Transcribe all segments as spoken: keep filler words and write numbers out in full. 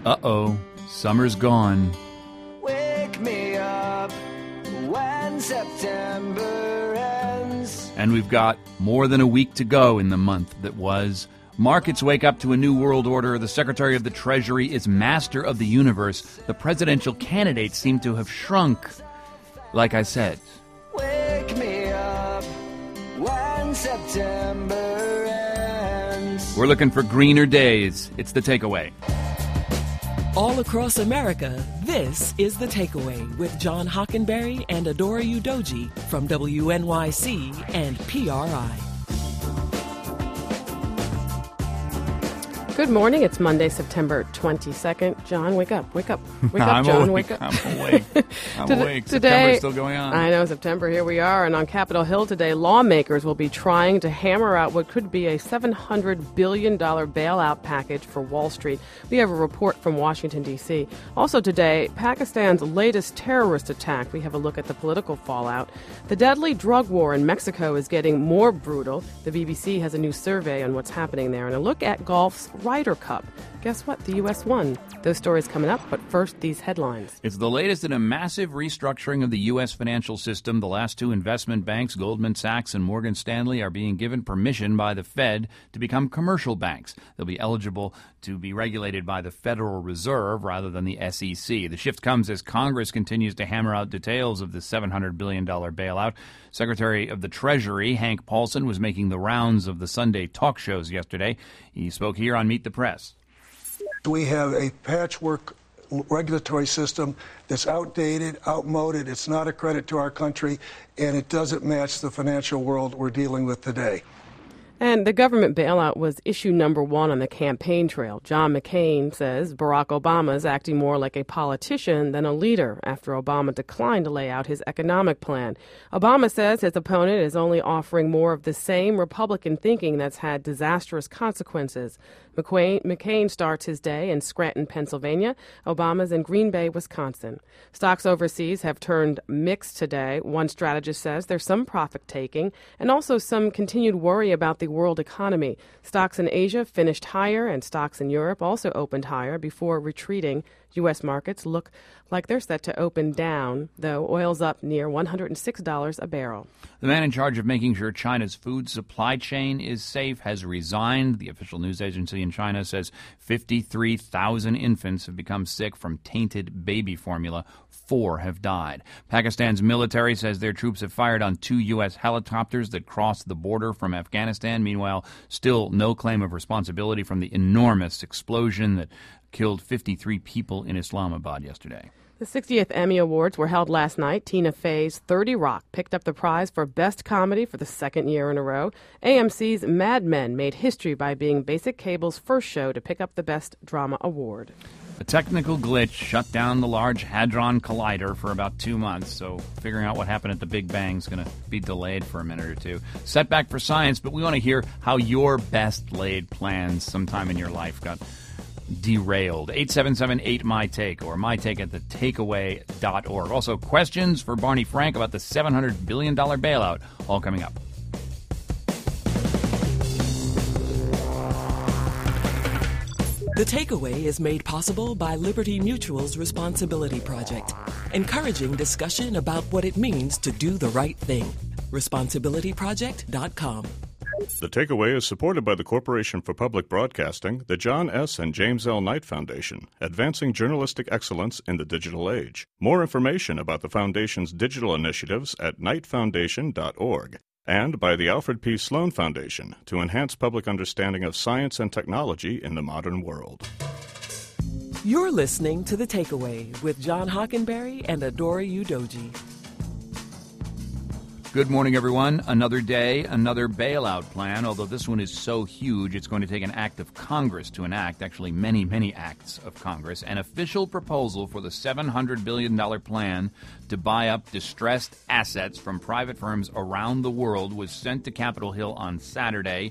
Uh-oh, summer's gone. Wake me up when September ends. And we've got more than a week to go in the month that was. Markets wake up to a new world order. The Secretary of the Treasury is master of the universe. The presidential candidates seem to have shrunk. Like I said. Wake me up when September ends. We're looking for greener days. It's The Takeaway. All across America, this is The Takeaway with John Hockenberry and Adora Udoji from W N Y C and P R I. Good morning. It's Monday, September twenty-second. John, wake up. Wake up. Wake up, I'm John. awake. Wake up. I'm awake. I'm Today, awake. Today, September's still going on. I know, September. Here we are. And on Capitol Hill today, lawmakers will be trying to hammer out what could be a seven hundred billion dollars bailout package for Wall Street. We have a report from Washington, D C Also today, Pakistan's latest terrorist attack. We have a look at the political fallout. The deadly drug war in Mexico is getting more brutal. The B B C has a new survey on what's happening there. And a look at golf's Ryder Cup. Guess what? The U S won. Those stories coming up, but first, these headlines. It's the latest in a massive restructuring of the U S financial system. The last two investment banks, Goldman Sachs and Morgan Stanley, are being given permission by the Fed to become commercial banks. They'll be eligible to be regulated by the Federal Reserve rather than the S E C. The shift comes as Congress continues to hammer out details of the seven hundred billion dollars bailout. Secretary of the Treasury, Hank Paulson, was making the rounds of the Sunday talk shows yesterday. He spoke here on Meet the Press. We have a patchwork regulatory system that's outdated, outmoded. It's not a credit to our country, and it doesn't match the financial world we're dealing with today. And the government bailout was issue number one on the campaign trail. John McCain says Barack Obama is acting more like a politician than a leader after Obama declined to lay out his economic plan. Obama says his opponent is only offering more of the same Republican thinking that's had disastrous consequences. McCain, McCain starts his day in Scranton, Pennsylvania. Obama's in Green Bay, Wisconsin. Stocks overseas have turned mixed today. One strategist says there's some profit taking and also some continued worry about the world economy. Stocks in Asia finished higher and stocks in Europe also opened higher before retreating. U S markets look like they're set to open down, though oil's up near one hundred six dollars a barrel. The man in charge of making sure China's food supply chain is safe has resigned. The official news agency in China says fifty-three thousand infants have become sick from tainted baby formula. Four have died. Pakistan's military says their troops have fired on two U S helicopters that crossed the border from Afghanistan. Meanwhile, still no claim of responsibility from the enormous explosion that killed fifty-three people in Islamabad yesterday. The sixtieth Emmy Awards were held last night. Tina Fey's thirty Rock picked up the prize for Best Comedy for the second year in a row. A M C's Mad Men made history by being Basic Cable's first show to pick up the Best Drama Award. A technical glitch shut down the Large Hadron Collider for about two months, so figuring out what happened at the Big Bang is going to be delayed for a minute or two. Setback for science, but we want to hear how your best laid plans sometime in your life got derailed. eight seven seven eight M Y Take or mytake at the takeaway dot org. Also, questions for Barney Frank about the seven hundred billion dollars bailout, all coming up. The Takeaway is made possible by Liberty Mutual's Responsibility Project, encouraging discussion about what it means to do the right thing. responsibility project dot com. The Takeaway is supported by the Corporation for Public Broadcasting, the John S. and James L. Knight Foundation, advancing journalistic excellence in the digital age. More information about the Foundation's digital initiatives at knight foundation dot org. And by the Alfred P. Sloan Foundation to enhance public understanding of science and technology in the modern world. You're listening to The Takeaway with John Hockenberry and Adora Udoji. Good morning, everyone. Another day, another bailout plan, although this one is so huge it's going to take an act of Congress to enact, actually many, many acts of Congress. An official proposal for the seven hundred billion dollars plan to buy up distressed assets from private firms around the world was sent to Capitol Hill on Saturday.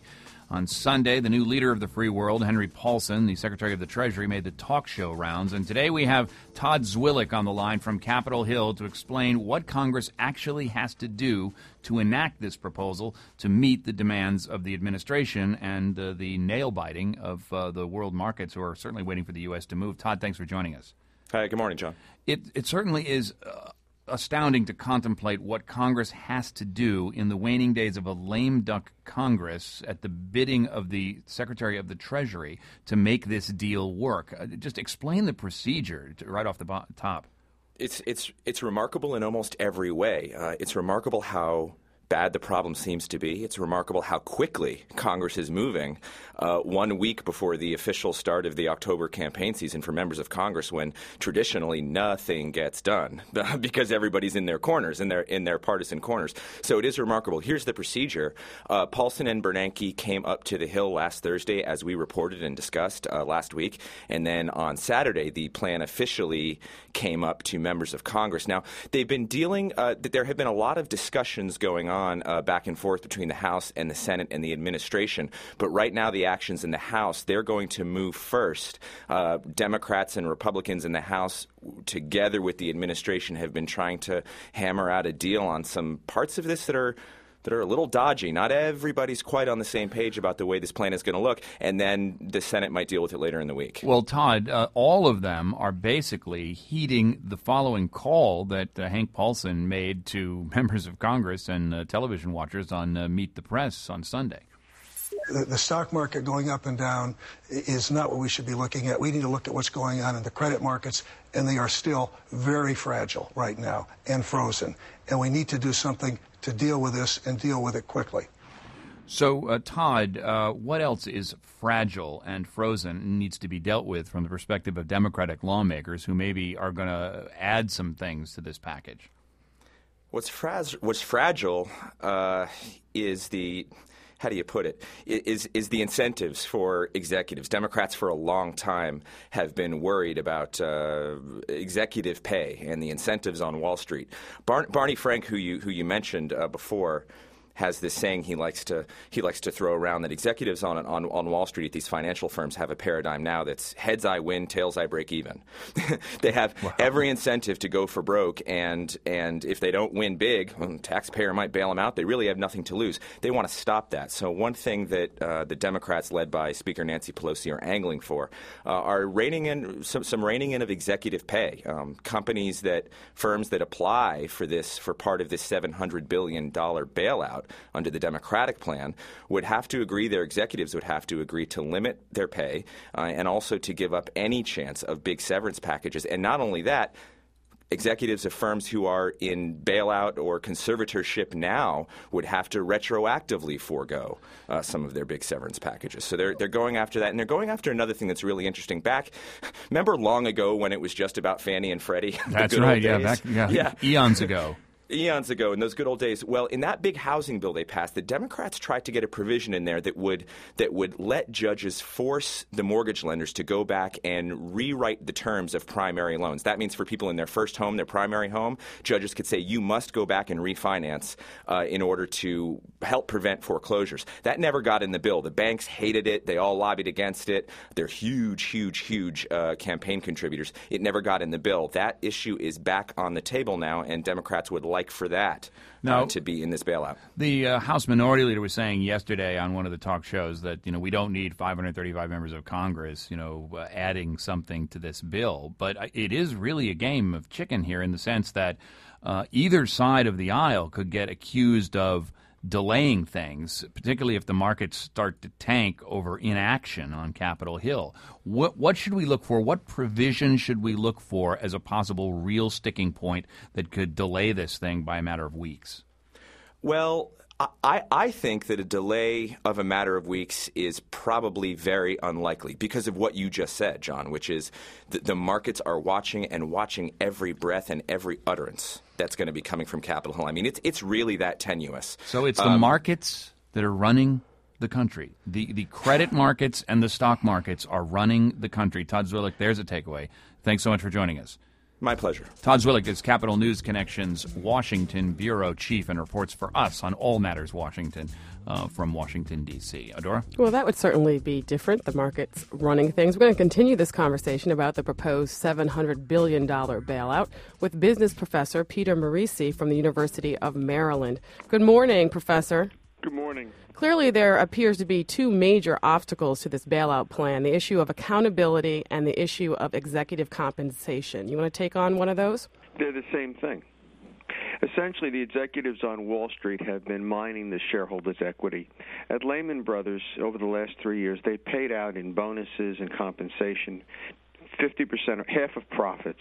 On Sunday, the new leader of the free world, Henry Paulson, the Secretary of the Treasury, made the talk show rounds. And today we have Todd Zwillich on the line from Capitol Hill to explain what Congress actually has to do to enact this proposal to meet the demands of the administration and uh, the nail-biting of uh, the world markets who are certainly waiting for the U S to move. Todd, thanks for joining us. Hi, good morning, John. It, it certainly is uh, astounding to contemplate what Congress has to do in the waning days of a lame duck Congress at the bidding of the Secretary of the Treasury to make this deal work. Uh, just explain the procedure to, right off the bo- top. It's it's it's remarkable in almost every way. Uh, it's remarkable how bad the problem seems to be. It's remarkable how quickly Congress is moving uh, one week before the official start of the October campaign season for members of Congress, when traditionally nothing gets done because everybody's in their corners, in their in their partisan corners. So it is remarkable. Here's the procedure. Uh, Paulson and Bernanke came up to the Hill last Thursday, as we reported and discussed uh, last week. And then on Saturday, the plan officially came up to members of Congress. Now, they've been dealing uh, – there have been a lot of discussions going on on uh, back and forth between the House and the Senate and the administration. But right now, the actions in the House, they're going to move first. Uh, Democrats and Republicans in the House, together with the administration, have been trying to hammer out a deal on some parts of this that are that are a little dodgy. Not everybody's quite on the same page about the way this plan is going to look, and then the Senate might deal with it later in the week. Well, Todd, uh, all of them are basically heeding the following call that uh, Hank Paulson made to members of Congress and uh, television watchers on uh, Meet the Press on Sunday. The, the stock market going up and down is not what we should be looking at. We need to look at what's going on in the credit markets, and they are still very fragile right now and frozen. And we need to do something to deal with this and deal with it quickly. So, uh, Todd, uh, what else is fragile and frozen and needs to be dealt with from the perspective of Democratic lawmakers who maybe are going to add some things to this package? What's, fra- what's fragile uh, is the... How do you put it, is is the incentives for executives. Democrats for a long time have been worried about uh, executive pay and the incentives on Wall Street. Bar- Barney Frank, who you who you mentioned uh, before, has this saying he likes to he likes to throw around, that executives on on on Wall Street at these financial firms have a paradigm now that's heads I win, tails I break even. They have wow. every incentive to go for broke, and and if they don't win big, well, the taxpayer might bail them out. They really have nothing to lose. They want to stop that. So one thing that uh, the Democrats, led by Speaker Nancy Pelosi, are angling for uh, are reining in some some reining in of executive pay. Um, companies that firms that apply for this for part of this seven hundred billion dollars bailout under the Democratic plan would have to agree, their executives would have to agree to limit their pay uh, and also to give up any chance of big severance packages. And not only that, executives of firms who are in bailout or conservatorship now would have to retroactively forego uh, some of their big severance packages. So they're they're going after that, and they're going after another thing that's really interesting. Back, remember long ago when it was just about Fannie and Freddie? That's right. Yeah, back, yeah, yeah, eons ago. Eons ago, in those good old days. Well, in that big housing bill they passed, the Democrats tried to get a provision in there that would that would let judges force the mortgage lenders to go back and rewrite the terms of primary loans. That means for people in their first home, their primary home, judges could say you must go back and refinance uh, in order to help prevent foreclosures. That never got in the bill. The banks hated it. They all lobbied against it. They're huge, huge, huge uh, campaign contributors. It never got in the bill. That issue is back on the table now, and Democrats would like like for that now, uh, to be in this bailout. The uh, House Minority Leader was saying yesterday on one of the talk shows that, you know, we don't need five hundred thirty-five members of Congress, you know, uh, adding something to this bill. But it is really a game of chicken here in the sense that uh, either side of the aisle could get accused of delaying things, particularly if the markets start to tank over inaction on Capitol Hill. What what should we look for? What provision should we look for as a possible real sticking point that could delay this thing by a matter of weeks? Well, I, I think that a delay of a matter of weeks is probably very unlikely because of what you just said, John, which is that the markets are watching and watching every breath and every utterance that's going to be coming from Capitol Hill. I mean, it's it's really that tenuous. So it's the um, markets that are running the country. The the credit markets and the stock markets are running the country. Todd Zwillich, there's a takeaway. Thanks so much for joining us. My pleasure. Todd Zwillich is Capital News Connection's Washington Bureau Chief and reports for us on all matters Washington uh, from Washington, D C Adora? Well, that would certainly be different. The market's running things. We're going to continue this conversation about the proposed seven hundred billion dollars bailout with business professor Peter Morici from the University of Maryland. Good morning, Professor. Good morning. Clearly, there appears to be two major obstacles to this bailout plan, the issue of accountability and the issue of executive compensation. You want to take on one of those? They're the same thing. Essentially, the executives on Wall Street have been mining the shareholders' equity. At Lehman Brothers, over the last three years, they paid out in bonuses and compensation fifty percent, half of profits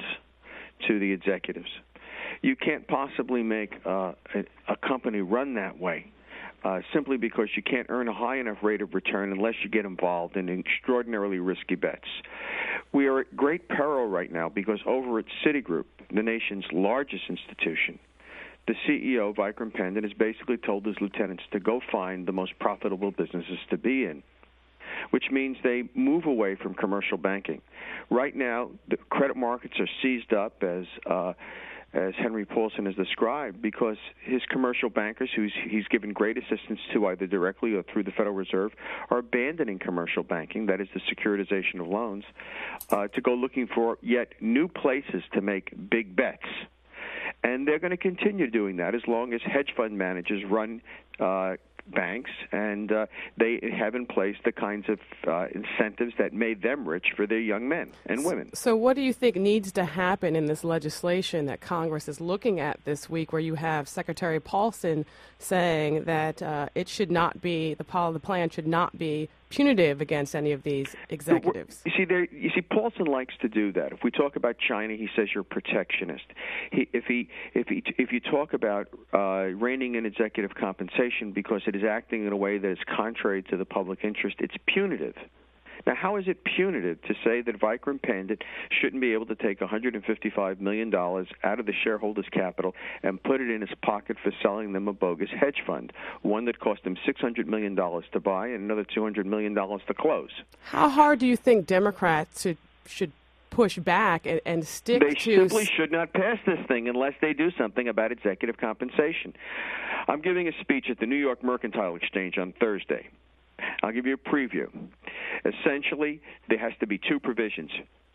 to the executives. You can't possibly make uh, a, a company run that way. Uh, simply because you can't earn a high enough rate of return unless you get involved in extraordinarily risky bets. We are at great peril right now because over at Citigroup, the nation's largest institution, the C E O, Vikram Pandit, has basically told his lieutenants to go find the most profitable businesses to be in, which means they move away from commercial banking. Right now, the credit markets are seized up as uh, as Henry Paulson has described, because his commercial bankers, who he's given great assistance to either directly or through the Federal Reserve, are abandoning commercial banking, that is the securitization of loans, uh, to go looking for yet new places to make big bets. And they're going to continue doing that as long as hedge fund managers run uh, banks, and uh, they have in place the kinds of uh, incentives that made them rich for their young men and women. So what do you think needs to happen in this legislation that Congress is looking at this week, where you have Secretary Paulson saying that uh, it should not be, the, pol- the plan should not be punitive against any of these executives? You see, there, you see, Paulson likes to do that. If we talk about China, he says you're protectionist. He, if he, if he, if you talk about uh, reining in executive compensation because it is acting in a way that is contrary to the public interest, it's punitive. Now, how is it punitive to say that Vikram Pandit shouldn't be able to take one hundred fifty-five million dollars out of the shareholders' capital and put it in his pocket for selling them a bogus hedge fund, one that cost him six hundred million dollars to buy and another two hundred million dollars to close? How hard do you think Democrats should, should push back and, and stick they to... They simply should not pass this thing unless they do something about executive compensation. I'm giving a speech at the New York Mercantile Exchange on Thursday. I'll give you a preview. Essentially, there has to be two provisions.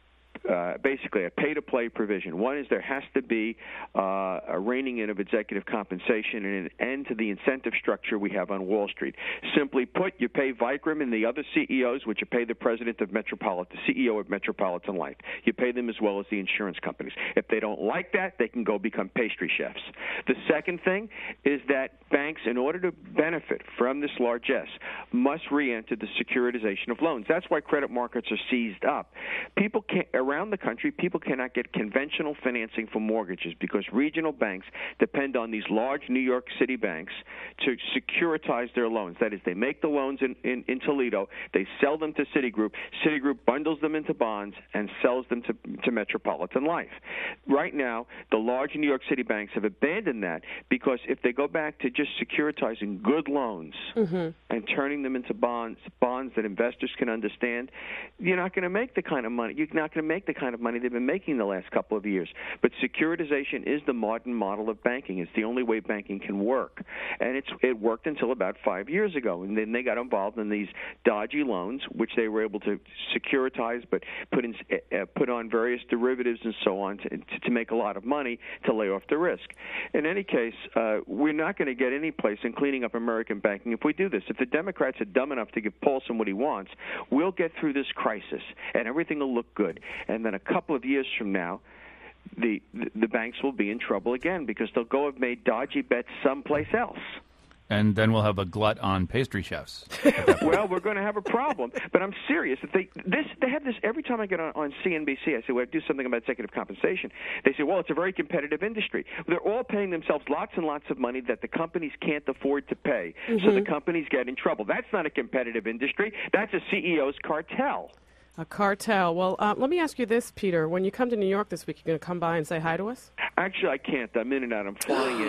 Uh, basically, a pay-to-play provision. One is there has to be uh, a reining in of executive compensation and an end to the incentive structure we have on Wall Street. Simply put, you pay Vikram and the other C E Os, which you pay the president of Metropolitan, the C E O of Metropolitan Life. You pay them as well as the insurance companies. If they don't like that, they can go become pastry chefs. The second thing is that banks, in order to benefit from this largesse, must re-enter the securitization of loans. That's why credit markets are seized up. People can't Around the country, people cannot get conventional financing for mortgages because regional banks depend on these large New York City banks to securitize their loans. That is, they make the loans in, in, in Toledo, they sell them to Citigroup, Citigroup bundles them into bonds and sells them to, to Metropolitan Life. Right now, the large New York City banks have abandoned that because if they go back to just securitizing good loans mm-hmm. and turning them into bonds, bonds that investors can understand, you're not going to make the kind of money. You're not going to make the kind of money they've been making the last couple of years. But securitization is the modern model of banking. It's the only way banking can work. And it's it worked until about five years ago. And then they got involved in these dodgy loans, which they were able to securitize but put in, uh, put on various derivatives and so on to, to, to make a lot of money to lay off the risk. In any case, uh, we're not going to get any place in cleaning up American banking if we do this. If the Democrats are dumb enough to give Paulson what he wants, we'll get through this crisis and everything will look good. And then a couple of years from now, the, the the banks will be in trouble again because they'll go have made dodgy bets someplace else. And then we'll have a glut on pastry chefs. Well, we're going to have a problem. But I'm serious. If they this they have this every time I get on, on C N B C, I say, well, do something about executive compensation. They say, well, it's a very competitive industry. They're all paying themselves lots and lots of money that the companies can't afford to pay. Mm-hmm. So the companies get in trouble. That's not a competitive industry. That's a C E O's cartel. A cartel. Well, uh, let me ask you this, Peter. When you come to New York this week, you're going to come by and say hi to us? Actually, I can't. I'm in and out. I'm flying in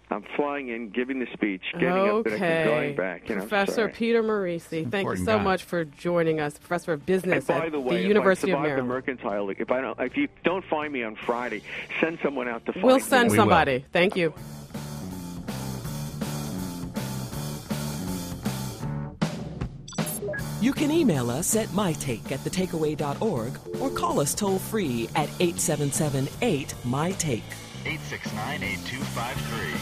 I'm flying in, giving the speech, getting up the next day, going back. You know, Professor sorry. Peter Morisi, thank you so guy. much for joining us, Professor of Business And by at the, way, the University if I of survive Maryland. the Mercantile League, if I don't, if you don't find me on Friday, send someone out to find We'll me. send We somebody. will. Thank you. You can email us at mytake at the takeaway dot org or call us toll free at eight seven seven eight M Y take. eight six nine, eight two five three.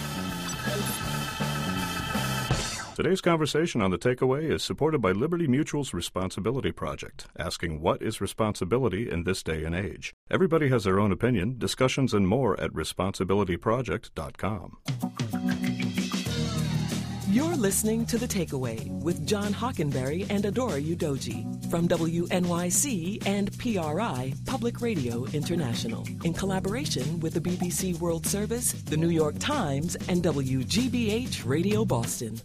Today's conversation on The Takeaway is supported by Liberty Mutual's Responsibility Project, asking what is responsibility in this day and age. Everybody has their own opinion. Discussions and more at responsibility project dot com. You're listening to The Takeaway with John Hockenberry and Adora Udoji from W N Y C and P R I, Public Radio International, in collaboration with the B B C World Service, the New York Times, and W G B H Radio Boston.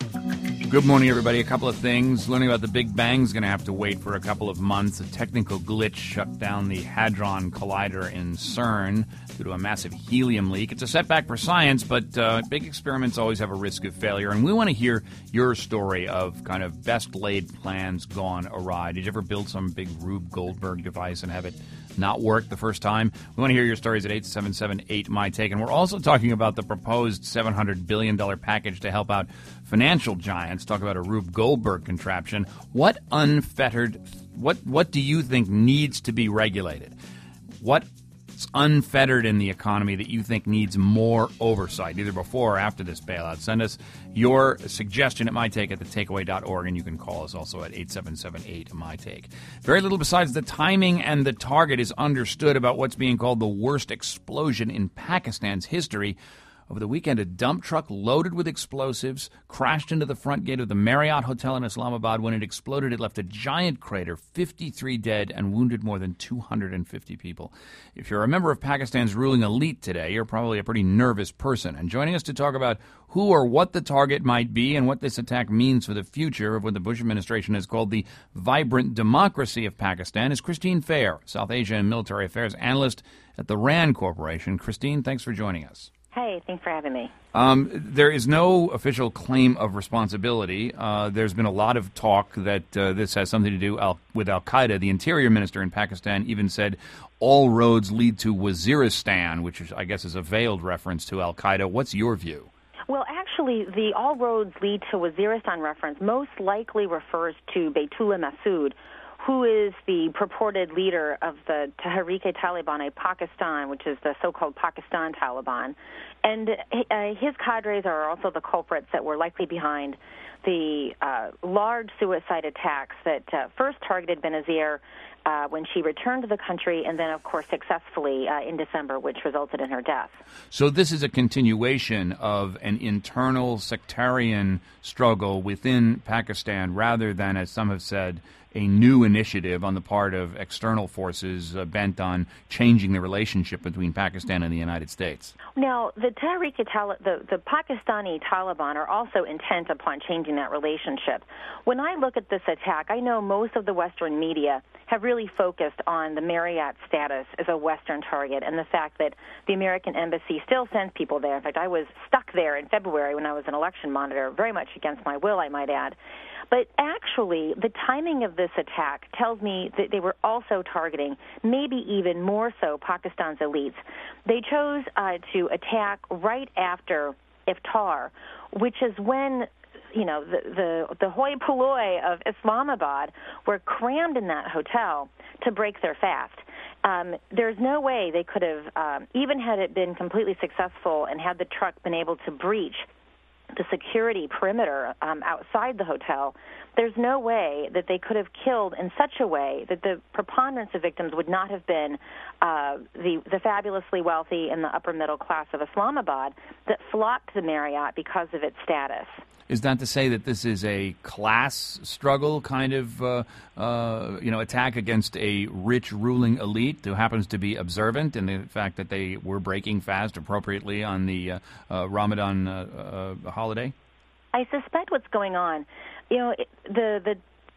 Good morning, everybody. A couple of things. Learning about the Big Bang is going to have to wait for a couple of months. A technical glitch shut down the Hadron Collider in CERN due to a massive helium leak. It's a setback for science, but uh, big experiments always have a risk of failure. And we want to hear your story of kind of best laid plans gone awry. Did you ever build some big Rube Goldberg device and have it not work the first time? We want to hear your stories at eight seven seven eight M Y take. And we're also talking about the proposed seven hundred billion dollars package to help out financial giants. Talk about a Rube Goldberg contraption. What unfettered, what what do you think needs to be regulated? What's unfettered in the economy that you think needs more oversight, either before or after this bailout? Send us your suggestion at mytake at the takeaway dot org, and you can call us also at eight seven seven eight M Y take. Very little besides the timing and the target is understood about what's being called the worst explosion in Pakistan's history. Over the weekend, a dump truck loaded with explosives crashed into the front gate of the Marriott Hotel in Islamabad. When it exploded, it left a giant crater, fifty-three dead, and wounded more than two hundred fifty people. If you're a member of Pakistan's ruling elite today, you're probably a pretty nervous person. And joining us to talk about who or what the target might be and what this attack means for the future of what the Bush administration has called the vibrant democracy of Pakistan is Christine Fair, South Asia and military affairs analyst at the RAND Corporation. Christine, thanks for joining us. Hey, thanks for having me. Um, there is no official claim of responsibility. Uh, there's been a lot of talk that uh, this has something to do al- with al-Qaeda. The interior minister in Pakistan even said all roads lead to Waziristan, which is, I guess is a veiled reference to al-Qaeda. What's your view? Well, actually, the all roads lead to Waziristan reference most likely refers to Baitullah Masood, who is the purported leader of the Tehreek-e-Taliban Pakistan, which is the so-called Pakistan Taliban. And uh, his cadres are also the culprits that were likely behind the uh, large suicide attacks that uh, first targeted Benazir uh, when she returned to the country, and then, of course, successfully uh, in December, which resulted in her death. So this is a continuation of an internal sectarian struggle within Pakistan rather than, as some have said, a new initiative on the part of external forces uh, bent on changing the relationship between Pakistan and the United States. Now, the Tehreek-e-Taliban, the, the Pakistani Taliban are also intent upon changing that relationship. When I look at this attack, I know most of the Western media have really focused on the Marriott status as a Western target and the fact that the American embassy still sends people there. In fact, I was stuck there in February when I was an election monitor, very much against my will, I might add. But actually, the timing of this attack tells me that they were also targeting, maybe even more so, Pakistan's elites. They chose uh, to attack right after Iftar, which is when, you know, the, the, the hoi polloi of Islamabad were crammed in that hotel to break their fast. Um, there's no way they could have, um, even had it been completely successful and had the truck been able to breach the security perimeter um, outside the hotel, there's no way that they could have killed in such a way that the preponderance of victims would not have been uh, the, the fabulously wealthy and the upper middle class of Islamabad that flocked to the Marriott because of its status. Is that to say that this is a class struggle kind of, uh, uh, you know, attack against a rich ruling elite who happens to be observant in the fact that they were breaking fast appropriately on the uh, uh, Ramadan uh, uh, holiday? I suspect what's going on, you know, the the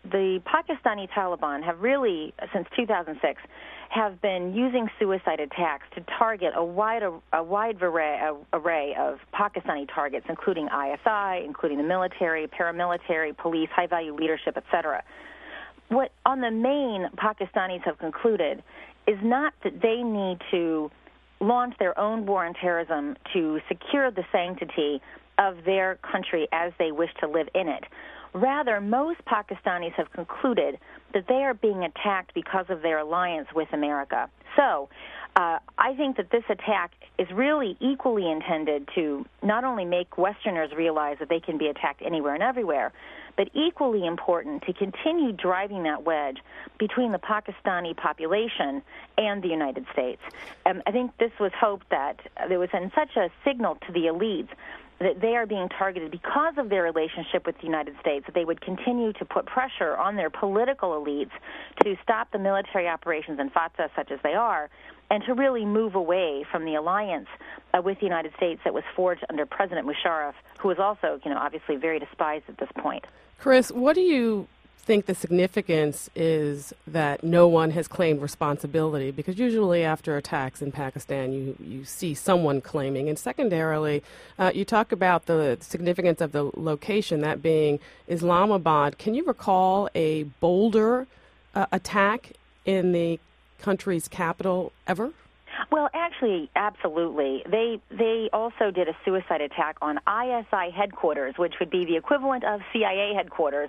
the Pakistani Taliban have really, since two thousand six, have been using suicide attacks to target a wide a wide array, a, array of Pakistani targets, including I S I, including the military, paramilitary, police, high-value leadership, et cetera. What, on the main, Pakistanis have concluded is not that they need to launch their own war on terrorism to secure the sanctity of their country as they wish to live in it. Rather, most Pakistanis have concluded that they are being attacked because of their alliance with America. So uh, I think that this attack is really equally intended to not only make Westerners realize that they can be attacked anywhere and everywhere, but equally important to continue driving that wedge between the Pakistani population and the United States. Um, I think this was hoped that there was in such a signal to the elites that they are being targeted because of their relationship with the United States, that they would continue to put pressure on their political elites to stop the military operations in Fatah, such as they are, and to really move away from the alliance uh, with the United States that was forged under President Musharraf, who is also, you know, obviously very despised at this point. Chris, what do you think the significance is that no one has claimed responsibility? Because usually after attacks in Pakistan, you, you see someone claiming. And secondarily, uh, you talk about the significance of the location, that being Islamabad. Can you recall a bolder uh, attack in the country's capital ever? Well, actually, absolutely. They they also did a suicide attack on I S I headquarters, which would be the equivalent of C I A headquarters.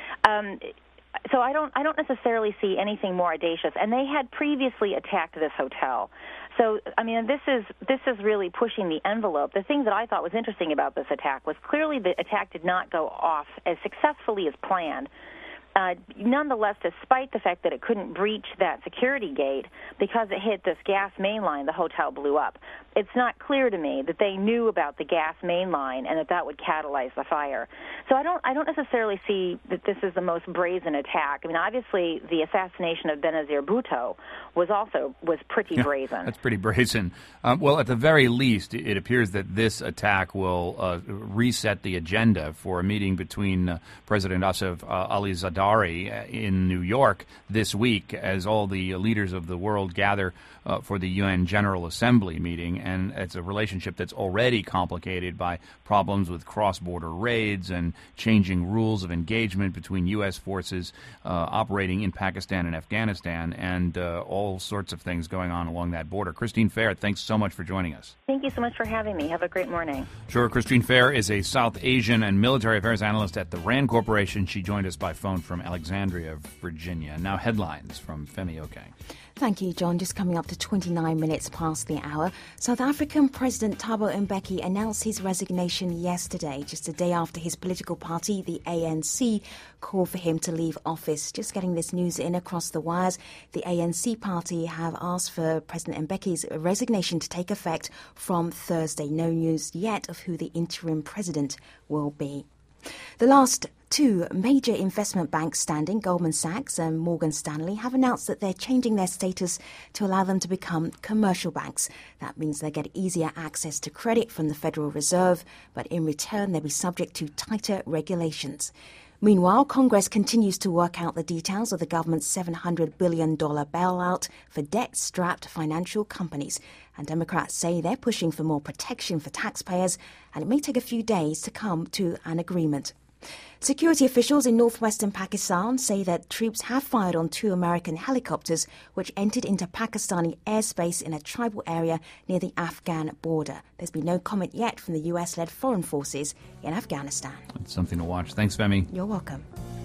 Um, so I don't I don't necessarily see anything more audacious. And they had previously attacked this hotel. So, I mean, this is this is really pushing the envelope. The thing that I thought was interesting about this attack was clearly the attack did not go off as successfully as planned. Uh, nonetheless, despite the fact that it couldn't breach that security gate because it hit this gas main line, the hotel blew up. It's not clear to me that they knew about the gas main line and that that would catalyze the fire. So I don't, I don't necessarily see that this is the most brazen attack. I mean, obviously, the assassination of Benazir Bhutto was also was pretty yeah, brazen. That's pretty brazen. Um, well, at the very least, it appears that this attack will uh, reset the agenda for a meeting between uh, President Asif uh, Ali Zardari in New York this week as all the leaders of the world gather uh, for the U N General Assembly meeting. And it's a relationship that's already complicated by problems with cross-border raids and changing rules of engagement between U S forces uh, operating in Pakistan and Afghanistan, and uh, all sorts of things going on along that border. Christine Fair, thanks so much for joining us. Thank you so much for having me. Have a great morning. Sure. Christine Fair is a South Asian and military affairs analyst at the RAND Corporation. She joined us by phone from Alexandria, Virginia. Now headlines from Femi Okang. Thank you, John. Just coming up to twenty-nine minutes past the hour. South African President Thabo Mbeki announced his resignation yesterday, just a day after his political party, the A N C, called for him to leave office. Just getting this news in across the wires, the A N C party have asked for President Mbeki's resignation to take effect from Thursday. No news yet of who the interim president will be. The last two major investment banks standing, Goldman Sachs and Morgan Stanley, have announced that they're changing their status to allow them to become commercial banks. That means they get easier access to credit from the Federal Reserve, but in return they'll be subject to tighter regulations. Meanwhile, Congress continues to work out the details of the government's seven hundred billion dollars bailout for debt-strapped financial companies. And Democrats say they're pushing for more protection for taxpayers, and it may take a few days to come to an agreement. Security officials in northwestern Pakistan say that troops have fired on two American helicopters which entered into Pakistani airspace in a tribal area near the Afghan border. There's been no comment yet from the U S-led foreign forces in Afghanistan. That's something to watch. Thanks, Femi. You're welcome.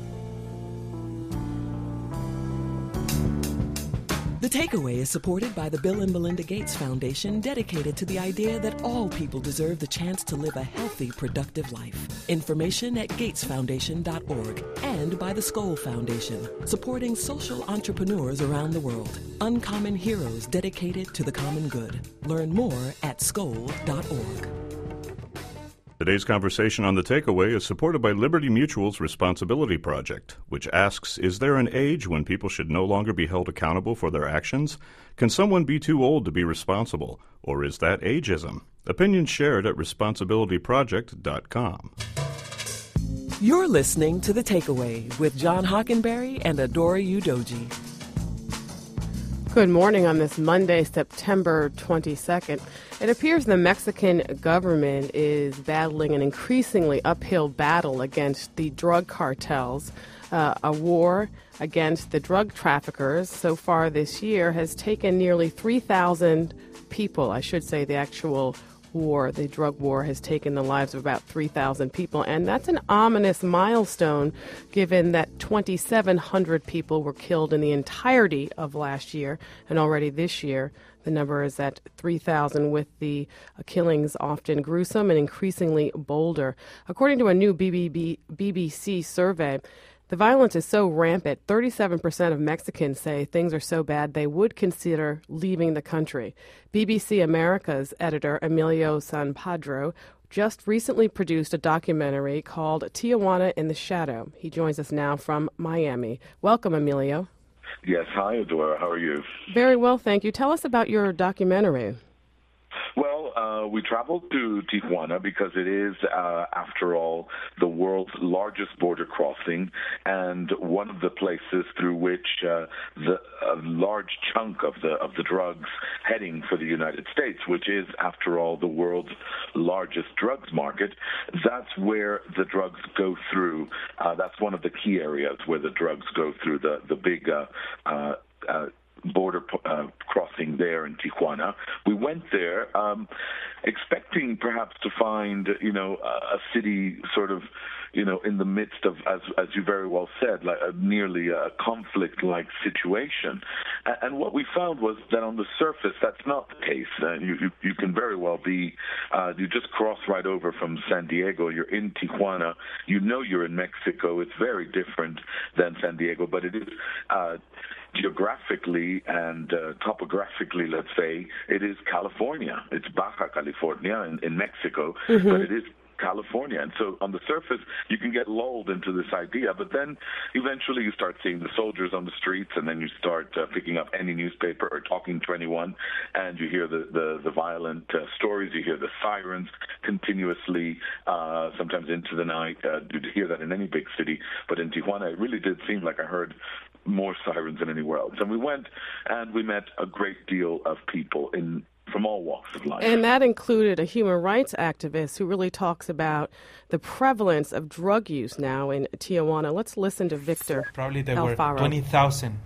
The Takeaway is supported by the Bill and Melinda Gates Foundation, dedicated to the idea that all people deserve the chance to live a healthy, productive life. Information at gates foundation dot org, and by the Skoll Foundation, supporting social entrepreneurs around the world. Uncommon heroes dedicated to the common good. Learn more at skoll dot org. Today's conversation on The Takeaway is supported by Liberty Mutual's Responsibility Project, which asks, is there an age when people should no longer be held accountable for their actions? Can someone be too old to be responsible? Or is that ageism? Opinions shared at responsibility project dot com. You're listening to The Takeaway with John Hockenberry and Adora Udoji. Good morning on this Monday, September twenty-second. It appears the Mexican government is battling an increasingly uphill battle against the drug cartels. Uh, a war against the drug traffickers so far this year has taken nearly three thousand people. I should say the actual war, the drug war, has taken the lives of about three thousand people. And that's an ominous milestone given that twenty-seven hundred people were killed in the entirety of last year. And already this year, the number is at three thousand, with the uh, killings often gruesome and increasingly bolder. According to a new B B C survey, the violence is so rampant, thirty-seven percent of Mexicans say things are so bad they would consider leaving the country. B B C America's editor, Emilio San Pedro, just recently produced a documentary called Tijuana in the Shadow. He joins us now from Miami. Welcome, Emilio. Yes, hi, Adora. How are you? Very well, thank you. Tell us about your documentary. Well, uh, we traveled to Tijuana because it is, uh, after all, the world's largest border crossing and one of the places through which uh, the a large chunk of the of the drugs heading for the United States, which is, after all, the world's largest drugs market. That's where the drugs go through. Uh, that's one of the key areas where the drugs go through, the the big uh, uh, uh, border uh, crossing there in Tijuana. We went there um, expecting perhaps to find, you know, a, a city sort of, you know, in the midst of, as as you very well said, like a, nearly a conflict-like situation. And, and what we found was that on the surface, that's not the case. Uh, you, you you can very well be, uh, you just cross right over from San Diego. You're in Tijuana. You know you're in Mexico. It's very different than San Diego, but it is uh, geographically and uh, topographically, let's say, it is California. It's Baja California in, in Mexico, mm-hmm. but it is California. And so on the surface, you can get lulled into this idea, but then eventually you start seeing the soldiers on the streets, and then you start uh, picking up any newspaper or talking to anyone, and you hear the, the, the violent uh, stories, you hear the sirens continuously, uh, sometimes into the night. Uh, you'd hear that in any big city, but in Tijuana, it really did seem like I heard more sirens than anywhere else. And we went and we met a great deal of people in from all walks of life. And that included a human rights activist who really talks about the prevalence of drug use now in Tijuana. Let's listen to Victor Probably there Alfaro. were twenty thousand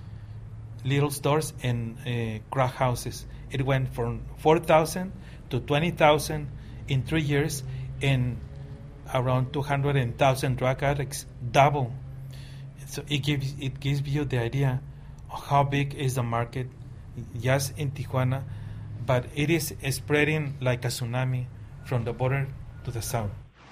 little stores and uh, crack houses. It went from four thousand to twenty thousand in three years, and around two hundred thousand drug addicts, double. So it gives it gives you the idea of how big is the market, just in Tijuana, but it is spreading like a tsunami from the border to the south.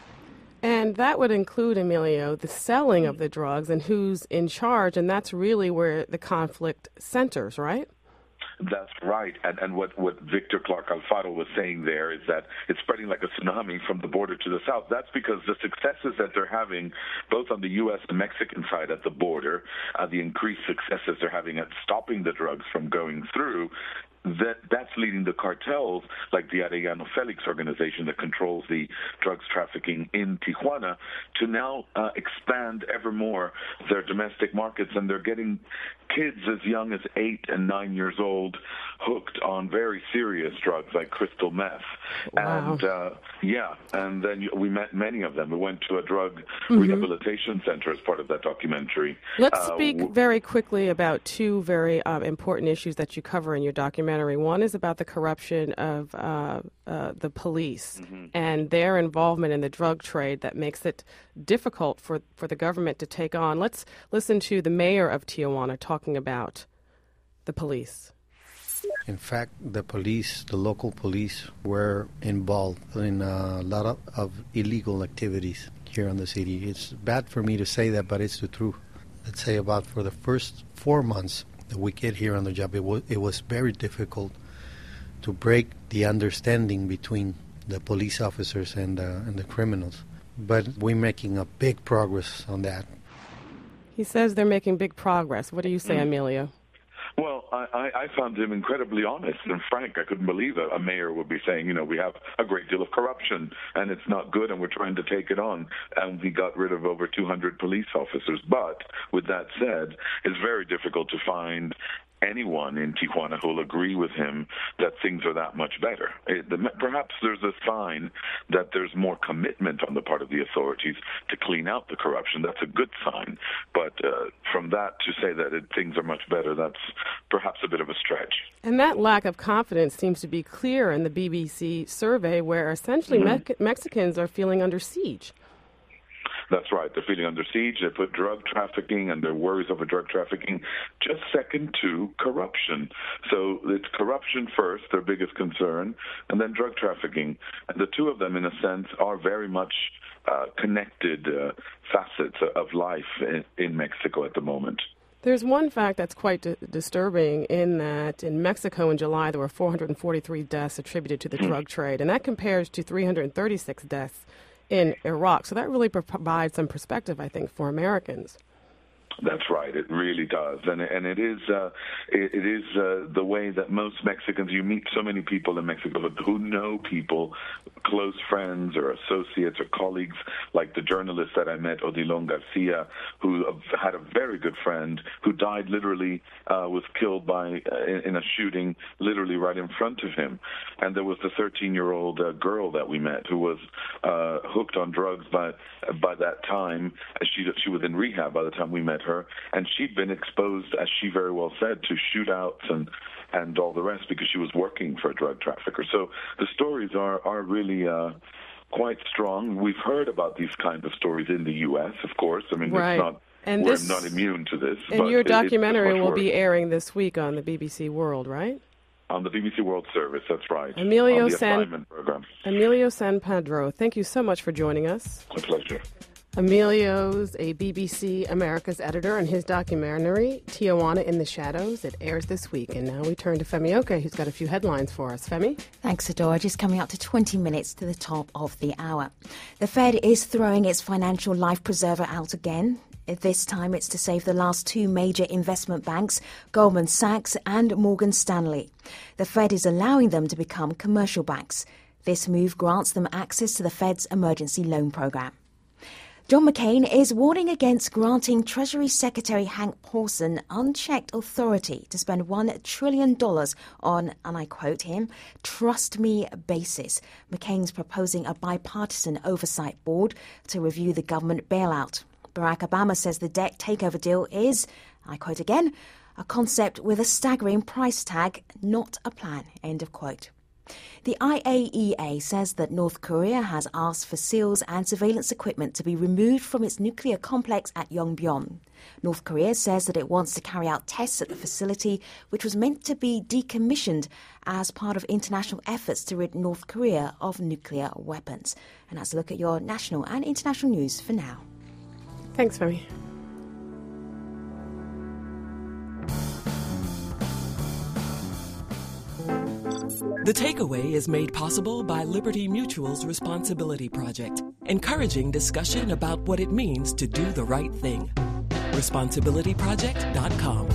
And that would include, Emilio, the selling of the drugs and who's in charge, and that's really where the conflict centers, right? That's right. And, and what, what Victor Clark Alfaro was saying there is that it's spreading like a tsunami from the border to the south. That's because the successes that they're having, both on the U S and Mexican side at the border, uh, the increased successes they're having at stopping the drugs from going through, that that's leading the cartels like the Arellano Felix organization that controls the drugs trafficking in Tijuana to now uh, expand ever more their domestic markets, and they're getting kids as young as eight and nine years old hooked on very serious drugs like crystal meth. Wow. And uh, yeah, and then we met many of them. We went to a drug mm-hmm. rehabilitation center as part of that documentary. Let's uh, speak w- very quickly about two very um, important issues that you cover in your documentary. One is about the corruption of uh, uh, the police mm-hmm. and their involvement in the drug trade that makes it difficult for, for the government to take on. Let's listen to the mayor of Tijuana talking about the police. In fact, the police, the local police, were involved in a lot of, of illegal activities here in the city. It's bad for me to say that, but it's the truth. Let's say about for the first four months that we get here on the job, it was, it was very difficult to break the understanding between the police officers and, uh, and the criminals. But we're making a big progress on that. He says they're making big progress. What do you say, mm. Emilio? Well, I, I found him incredibly honest and frank. I couldn't believe a, a mayor would be saying, you know, we have a great deal of corruption and it's not good and we're trying to take it on. And we got rid of over two hundred police officers. But with that said, it's very difficult to find anyone in Tijuana who will agree with him that things are that much better. It, the, perhaps there's a sign that there's more commitment on the part of the authorities to clean out the corruption. That's a good sign. But uh, from that to say that it, things are much better, that's perhaps a bit of a stretch. And that lack of confidence seems to be clear in the B B C survey, where essentially mm-hmm. Me- Mexicans are feeling under siege. That's right. They're feeling under siege. They put drug trafficking and their worries over drug trafficking just second to corruption. So it's corruption first, their biggest concern, and then drug trafficking. And the two of them, in a sense, are very much uh, connected uh, facets of life in, in Mexico at the moment. There's one fact that's quite di- disturbing in that in Mexico in July there were four hundred forty-three deaths attributed to the drug trade, and that compares to three hundred thirty-six deaths in Iraq. So that really provides some perspective, I think, for Americans. That's right. It really does, and and it is uh, it, it is uh, the way that most Mexicans. You meet so many people in Mexico who know people, close friends or associates or colleagues, like the journalist that I met, Odilon Garcia, who had a very good friend who died literally, uh, was killed by uh, in, in a shooting, literally right in front of him. And there was the thirteen-year-old uh, girl that we met who was uh, hooked on drugs by by that time. She she was in rehab by the time we met her, and she'd been exposed, as she very well said, to shootouts and and all the rest because she was working for a drug trafficker. So the stories are are really uh, quite strong. We've heard about these kinds of stories in the U S, of course. I mean, right. it's not and we're this, not immune to this. And but your it, documentary will worse. be airing this week on the B B C World, right? On the B B C World Service, that's right. Emilio on the San assignment program. Emilio San Pedro, thank you so much for joining us. A pleasure. Emilio's a B B C America's editor, and his documentary, Tijuana in the Shadows, it airs this week. And now we turn to Femi Oke, who's got a few headlines for us. Femi? Thanks, Adora. Just coming up to twenty minutes to the top of the hour. The Fed is throwing its financial life preserver out again. This time it's to save the last two major investment banks, Goldman Sachs and Morgan Stanley. The Fed is allowing them to become commercial banks. This move grants them access to the Fed's emergency loan program. John McCain is warning against granting Treasury Secretary Hank Paulson unchecked authority to spend one trillion dollars on, and I quote him, trust me basis. McCain's proposing a bipartisan oversight board to review the government bailout. Barack Obama says the debt takeover deal is, I quote again, a concept with a staggering price tag, not a plan, end of quote. The I A E A says that North Korea has asked for SEALs and surveillance equipment to be removed from its nuclear complex at Yongbyon. North Korea says that it wants to carry out tests at the facility, which was meant to be decommissioned as part of international efforts to rid North Korea of nuclear weapons. And that's a look at your national and international news for now. Thanks, Femi. The Takeaway is made possible by Liberty Mutual's Responsibility Project, encouraging discussion about what it means to do the right thing. responsibility project dot com.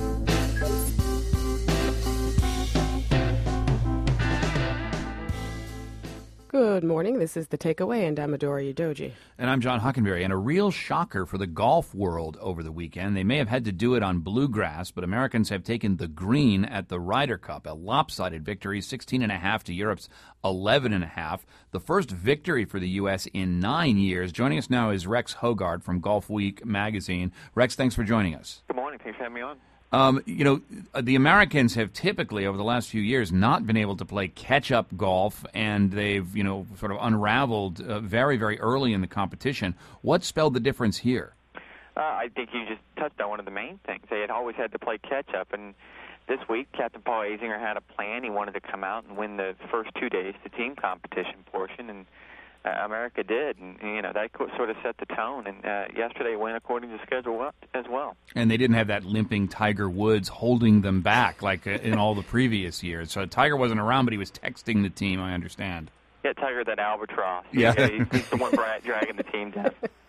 Good morning. This is The Takeaway, and I'm Adora Udoji. And I'm John Hockenberry. And a real shocker for the golf world over the weekend. They may have had to do it on bluegrass, but Americans have taken the green at the Ryder Cup. A lopsided victory, sixteen and a half to Europe's eleven and a half. The first victory for the U S in nine years. Joining us now is Rex Hogard from Golf Week magazine. Rex, thanks for joining us. Good morning. Thanks for having me on. Um, you know, the Americans have typically, over the last few years, not been able to play catch-up golf, and they've, you know, sort of unraveled uh, very, very early in the competition. What spelled the difference here? Uh, I think you just touched on one of the main things. They had always had to play catch-up, and this week, Captain Paul Azinger had a plan. He wanted to come out and win the first two days, the team competition portion, and Uh, America did, and you know that sort of set the tone. And uh, yesterday went according to schedule as well. And they didn't have that limping Tiger Woods holding them back like uh, in all the previous years. So Tiger wasn't around, but he was texting the team, I understand. Yeah, Tiger, that albatross. Yeah. yeah he's, he's the one dragging the team down.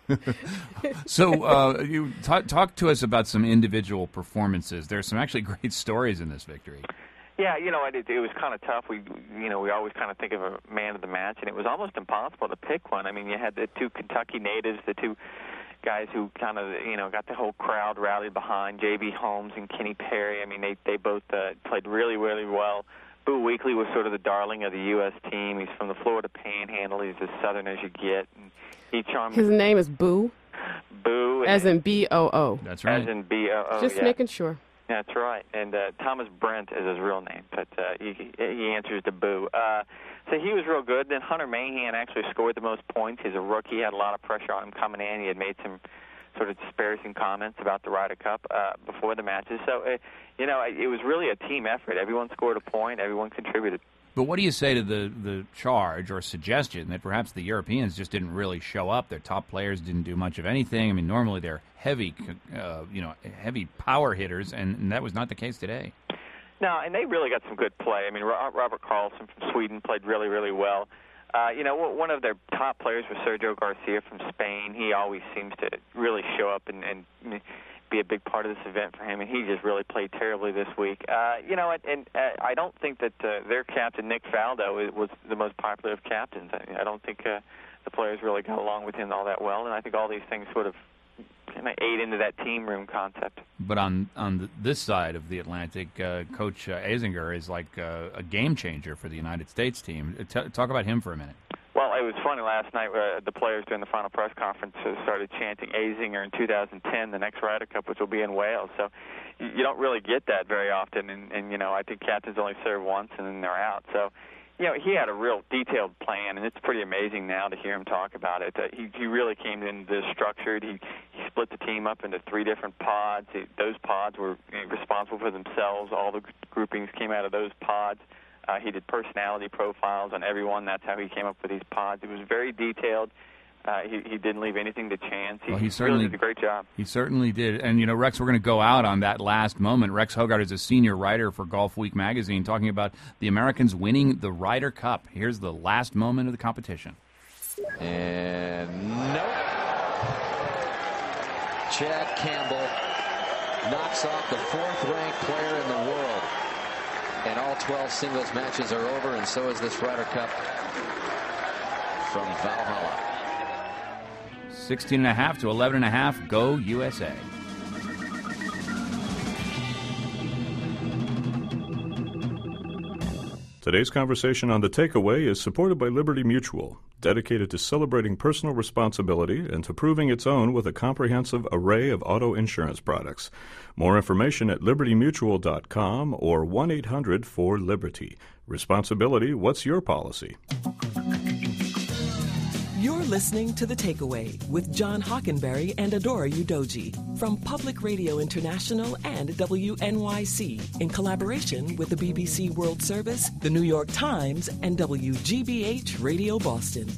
So uh, you talk, talk to us about some individual performances. There's some actually great stories in this victory. Yeah, you know, it, it was kind of tough. We, you know, we always kind of think of a man of the match, and it was almost impossible to pick one. I mean, you had the two Kentucky natives, the two guys who kind of, you know, got the whole crowd rallied behind, J B. Holmes and Kenny Perry. I mean, they they both uh, played really, really well. Boo Weekley was sort of the darling of the U S team. He's from the Florida Panhandle. He's as southern as you get. And he charmed. His name is Boo? Boo. As in B O O. That's right. As in B O O, Just yeah. making sure. That's right. And uh, Thomas Brent is his real name, but uh, he, he answers to Boo. Uh, so he was real good. Then Hunter Mahan actually scored the most points. He's a rookie. He had a lot of pressure on him coming in. He had made some sort of disparaging comments about the Ryder Cup uh, before the matches. So, uh, you know, it was really a team effort. Everyone scored a point. Everyone contributed. But what do you say to the, the charge or suggestion that perhaps the Europeans just didn't really show up? Their top players didn't do much of anything. I mean, normally they're heavy, uh, you know, heavy power hitters, and, and that was not the case today. No, and they really got some good play. I mean, Robert Karlsson from Sweden played really, really well. Uh, you know, one of their top players was Sergio Garcia from Spain. He always seems to really show up and, and be a big part of this event for him, and he just really played terribly this week. Uh, you know, and, and uh, I don't think that uh, their captain, Nick Faldo, was the most popular of captains. I, I don't think uh, the players really got along with him all that well, and I think all these things sort of kind of ate into that team room concept. But on on the, this side of the Atlantic, uh, Coach uh, Azinger is like uh, a game changer for the United States team. T- talk about him for a minute. Well, it was funny last night. Uh, the players during the final press conference uh, started chanting Azinger in two thousand ten, the next Ryder Cup, which will be in Wales. So you, you don't really get that very often. And, and, you know, I think captains only serve once and then they're out. So, you know, he had a real detailed plan, and it's pretty amazing now to hear him talk about it. Uh, he, he really came in this structured. He, he split the team up into three different pods. He, those pods were you know, responsible for themselves. All the groupings came out of those pods. Uh, he did personality profiles on everyone. That's how he came up with these pods. It was very detailed. Uh, he, he didn't leave anything to chance. He, well, he certainly really did a great job. He certainly did. And, you know, Rex, we're going to go out on that last moment. Rex Hogarth is a senior writer for Golf Week magazine talking about the Americans winning the Ryder Cup. Here's the last moment of the competition. And nope. Chad Campbell knocks off the fourth-ranked player in the world. And all twelve singles matches are over, and so is this Ryder Cup from Valhalla. sixteen and a half to eleven and a half. Go U S A. Today's conversation on The Takeaway is supported by Liberty Mutual, dedicated to celebrating personal responsibility and to proving its own with a comprehensive array of auto insurance products. More information at liberty mutual dot com or one eight hundred four liberty. Responsibility, what's your policy? You're listening to The Takeaway with John Hockenberry and Adora Udoji from Public Radio International and W N Y C in collaboration with the B B C World Service, the New York Times, and W G B H Radio Boston.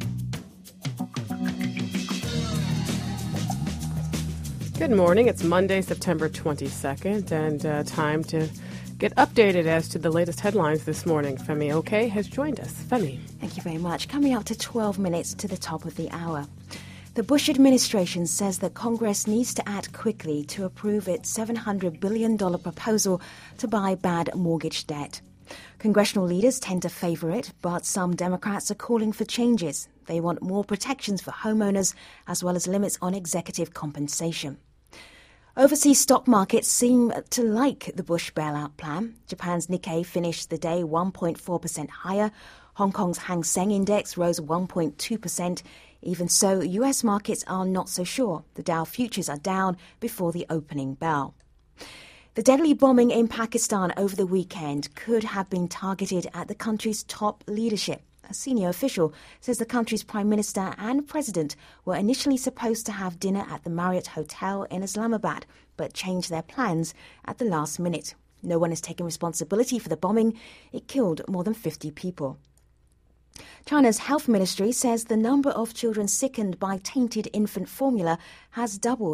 Good morning. It's Monday, September twenty-second, and uh, time to get updated as to the latest headlines this morning. Femi Oke has joined us. Femi. Thank you very much. Coming up to twelve minutes to the top of the hour. The Bush administration says that Congress needs to act quickly to approve its seven hundred billion dollars proposal to buy bad mortgage debt. Congressional leaders tend to favor it, but some Democrats are calling for changes. They want more protections for homeowners as well as limits on executive compensation. Overseas stock markets seem to like the Bush bailout plan. Japan's Nikkei finished the day one point four percent higher. Hong Kong's Hang Seng Index rose one point two percent. Even so, U S markets are not so sure. The Dow futures are down before the opening bell. The deadly bombing in Pakistan over the weekend could have been targeted at the country's top leadership. A senior official says the country's prime minister and president were initially supposed to have dinner at the Marriott Hotel in Islamabad, but changed their plans at the last minute. No one has taken responsibility for the bombing. It killed more than fifty people. China's health ministry says the number of children sickened by tainted infant formula has doubled.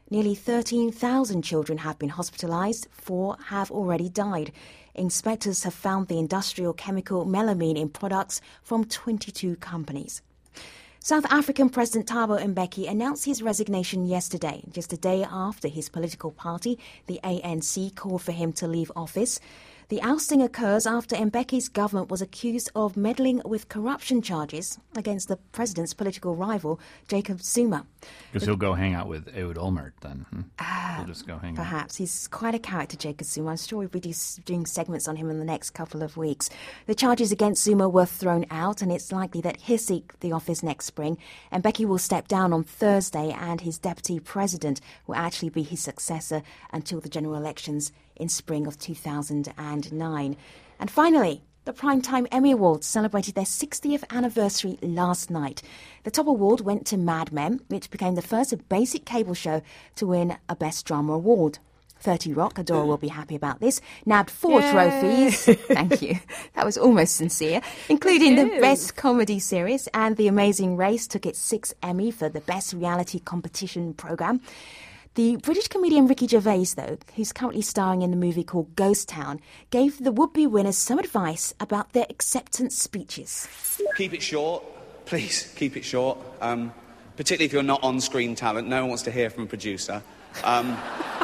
Nearly thirteen thousand children have been hospitalized. Four have already died. Inspectors have found the industrial chemical melamine in products from twenty-two companies. South African President Thabo Mbeki announced his resignation yesterday, just a day after his political party, the A N C, called for him to leave office. The ousting occurs after Mbeki's government was accused of meddling with corruption charges against the president's political rival, Jacob Zuma. Because he'll go hang out with Ehud Olmert then. Hmm? Uh, he'll just go hang perhaps. out. He's quite a character, Jacob Zuma. I'm sure we'll be do, doing segments on him in the next couple of weeks. The charges against Zuma were thrown out, and it's likely that he'll seek the office next spring. Mbeki will step down on Thursday, and his deputy president will actually be his successor until the general elections in spring of two thousand nine. And finally, the Primetime Emmy Awards celebrated their sixtieth anniversary last night. The top award went to Mad Men, which became the first basic cable show to win a Best Drama award. thirty Rock, Adora will be happy about this, nabbed four Yay. trophies. Thank you. That was almost sincere, including the Best Comedy Series, and The Amazing Race took its sixth Emmy for the Best Reality Competition Programme. The British comedian Ricky Gervais, though, who's currently starring in the movie called Ghost Town, gave the would-be winners some advice about their acceptance speeches. Keep it short. Please, keep it short. Um, particularly if you're not on-screen talent. No one wants to hear from a producer. Um,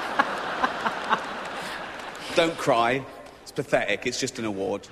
don't cry. It's pathetic. It's just an award.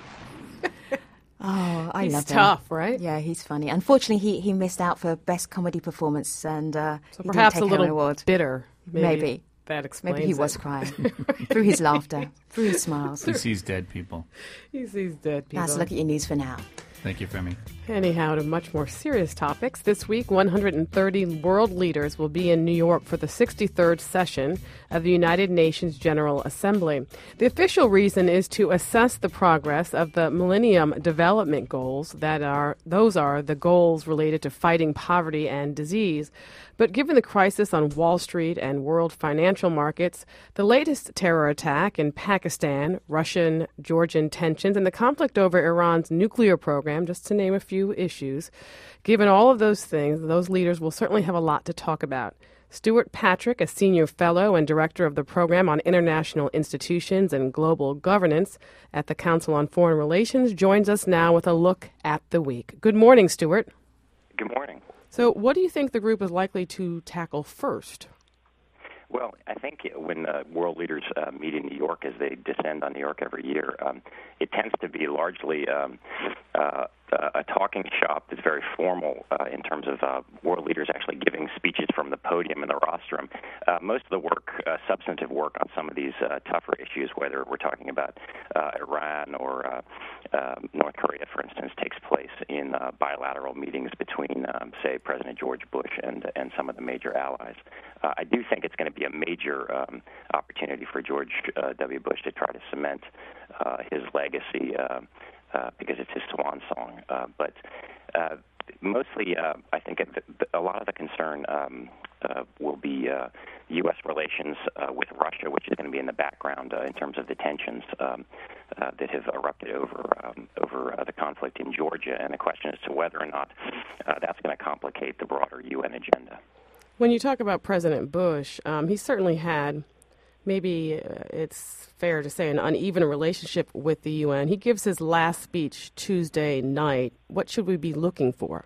Oh, I he's love him. tough, right? Yeah, he's funny. Unfortunately, he, he missed out for Best Comedy Performance, and uh, So he perhaps didn't a take home little an award. bitter. Maybe, Maybe. That explains Maybe he it. was crying through his laughter, through his smiles. He sees dead people. He sees dead people. Let's look at your news for now. Thank you, Femi. Anyhow, to much more serious topics. This week, one hundred thirty world leaders will be in New York for the sixty-third session of the United Nations General Assembly. The official reason is to assess the progress of the Millennium Development Goals. That are those are the goals related to fighting poverty and disease. But given the crisis on Wall Street and world financial markets, the latest terror attack in Pakistan, Russian-Georgian tensions, and the conflict over Iran's nuclear program, just to name a few issues, given all of those things, those leaders will certainly have a lot to talk about. Stuart Patrick, a senior fellow and director of the Program on International Institutions and Global Governance at the Council on Foreign Relations, joins us now with a look at the week. Good morning, Stuart. Good morning. So what do you think the group is likely to tackle first? Well, I think when uh, world leaders uh, meet in New York, as they descend on New York every year, um, it tends to be largely um, uh, a talking shop that's very formal uh, in terms of uh, world leaders actually giving speeches from the podium in the rostrum. Uh, most of the work, uh, substantive work on some of these uh, tougher issues, whether we're talking about uh, Iran or uh, uh, North Korea, for instance, takes place in uh, bilateral meetings between, um, say, President George Bush and, and some of the major allies. Uh, I do think it's going to be a major um, opportunity for George uh, W. Bush to try to cement uh, his legacy uh, uh, because it's his swan song. Uh, but uh, mostly, uh, I think a lot of the concern um, uh, will be uh, U S relations uh, with Russia, which is going to be in the background uh, in terms of the tensions um, uh, that have erupted over um, over uh, the conflict in Georgia, and the question as to whether or not uh, that's going to complicate the broader U N agenda. When you talk about President Bush, um, he certainly had, maybe uh, it's fair to say, an uneven relationship with the U N. He gives his last speech Tuesday night. What should we be looking for?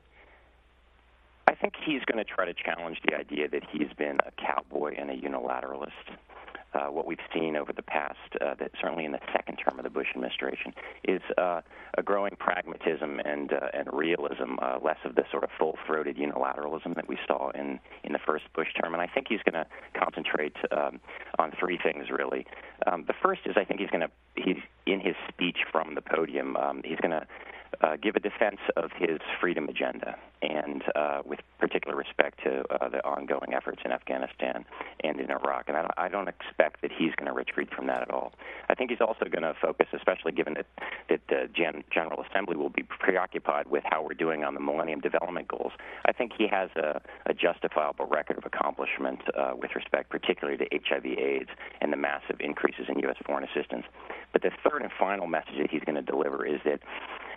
I think he's going to try to challenge the idea that he's been a cowboy and a unilateralist. Uh, what we've seen over the past, uh, that certainly in the second term of the Bush administration, is uh, a growing pragmatism and uh, and realism, uh, less of the sort of full-throated unilateralism that we saw in, in the first Bush term. And I think he's going to concentrate um, on three things, really. Um, the first is I think he's going to, he's in his speech from the podium, um, he's going to Uh, give a defense of his freedom agenda, and uh, with particular respect to uh, the ongoing efforts in Afghanistan and in Iraq. And I don't, I don't expect that he's going to retreat from that at all. I think he's also going to focus, especially given that, that the Gen- General Assembly will be preoccupied with how we're doing on the Millennium Development Goals. I think he has a, a justifiable record of accomplishment uh, with respect particularly to H I V AIDS and the massive increases in U S foreign assistance. But the third and final message that he's going to deliver is that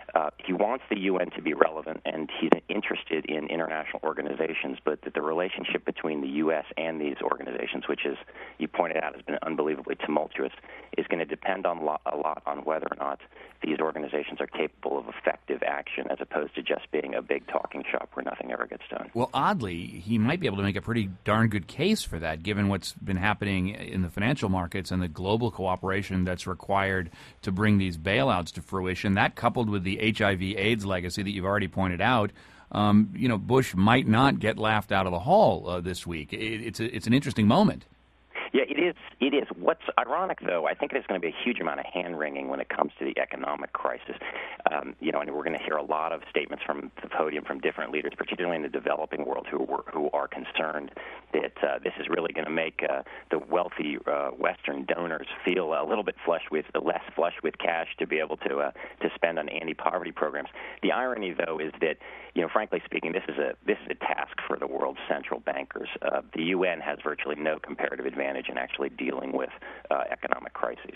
uh, he wants the U N to be relevant, and he's interested in international organizations, but that the relationship between the U S and these organizations, which is, you pointed out, has been unbelievably tumultuous, is going to depend on lo- a lot on whether or not these organizations are capable of effective action as opposed to just being a big talking shop where nothing ever gets done. Well, oddly, he might be able to make a pretty darn good case for that, given what's been happening in the financial markets and the global cooperation that's required to bring these bailouts to fruition. That, coupled with the H I V AIDS legacy that you've already pointed out, um, you know, Bush might not get laughed out of the hall uh, this week. It, it's a, it's an interesting moment. Yeah, it is. It is. What's ironic, though, I think there's going to be a huge amount of hand-wringing when it comes to the economic crisis. Um, you know, and we're going to hear a lot of statements from the podium from different leaders, particularly in the developing world, who are, who are concerned that uh, this is really going to make uh, the wealthy uh, Western donors feel a little bit flush with, less flush with cash to be able to uh, to spend on anti-poverty programs. The irony, though, is that, you know, frankly speaking, this is a this is a task for the world's central bankers. Uh, the U N has virtually no comparative advantage in actually dealing with uh, economic crises.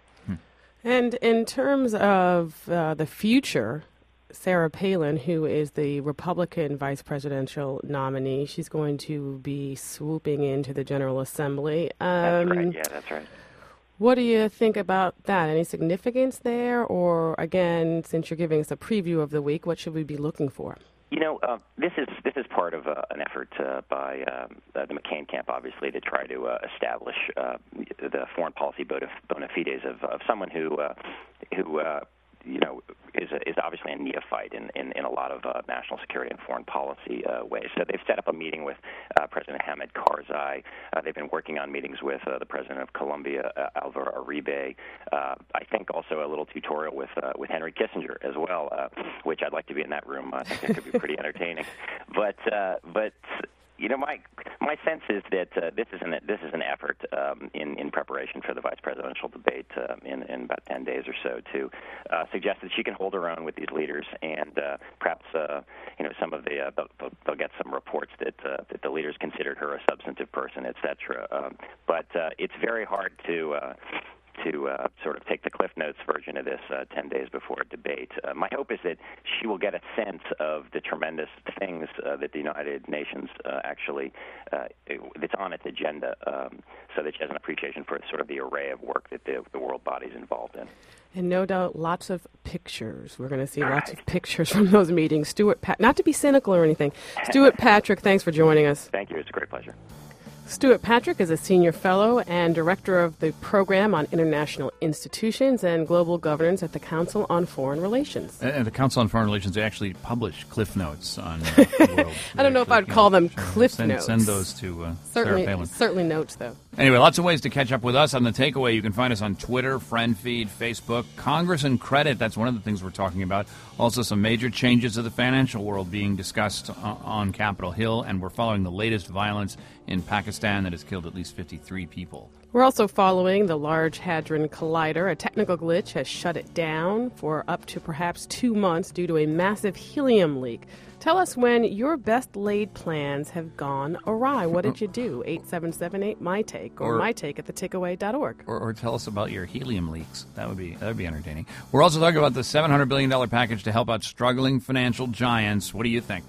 And in terms of uh, the future, Sarah Palin, who is the Republican vice presidential nominee, she's going to be swooping into the General Assembly. Um, that's right. Yeah, that's right. What do you think about that? Any significance there? Or, again, since you're giving us a preview of the week, what should we be looking for? You know, uh, this is this is part of uh, an effort uh, by um, uh, the McCain camp, obviously, to try to uh, establish uh, the foreign policy bona, bona fides of, of someone who uh, who uh, you know is a, is obviously a neophyte in, in, in a lot of uh, national security and foreign policy uh, ways. So they've set up a meeting with uh, President Hamid Karzai. Uh, they've been working on meetings with uh, the president of Colombia, uh, Alvaro Uribe. Uh, I think also a little tutorial with uh, with Henry Kissinger as well, uh, which I'd like to be in that room. I think it could be pretty entertaining. But uh, but. You know, my my sense is that uh, this is an this is an effort um, in in preparation for the vice presidential debate uh, in in about ten days or so to uh, suggest that she can hold her own with these leaders, and uh, perhaps uh, you know some of the uh, they'll, they'll get some reports that uh, that the leaders considered her a substantive person, et cetera. Um, but uh, it's very hard to. Uh, to uh, sort of take the Cliff Notes version of this uh, ten days before a debate. Uh, my hope is that she will get a sense of the tremendous things uh, that the United Nations uh, actually, uh, that's on its agenda, um, so that she has an appreciation for sort of the array of work that the, the world body is involved in. And no doubt lots of pictures. We're going to see All lots right. of pictures from those meetings. Stuart, Pat- not to be cynical or anything. Stuart Patrick, thanks for joining us. Thank you. It's a great pleasure. Stuart Patrick is a senior fellow and director of the program on international institutions and global governance at the Council on Foreign Relations. And the Council on Foreign Relations, they actually publish Cliff Notes on uh, the world. I don't know if I'd call know, them sure. Cliff send, Notes. Send those to uh, certainly, Sarah Palin. Certainly notes, though. Anyway, lots of ways to catch up with us on The Takeaway. You can find us on Twitter, Friend Feed, Facebook. Congress and credit, that's one of the things we're talking about. Also, some major changes to the financial world being discussed on Capitol Hill, and we're following the latest violence in Pakistan that has killed at least fifty-three people. We're also following the Large Hadron Collider. A technical glitch has shut it down for up to perhaps two months due to a massive helium leak. Tell us when your best-laid plans have gone awry. What did you do? eight seven seven eight, my take or, or my take at the takeaway dot org. Or, or tell us about your helium leaks. That would be that would be entertaining. We're also talking about the seven hundred billion dollars package to help out struggling financial giants. What do you think?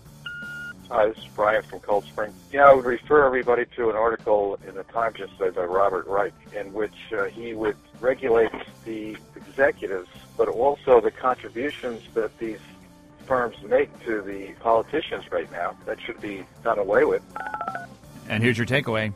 Hi, this is Brian from Cold Spring. Yeah, I would refer everybody to an article in the Times yesterday by Robert Reich, in which uh, he would regulate the executives, but also the contributions that these firms make to the politicians right now. That should be done away with. And here's your takeaway.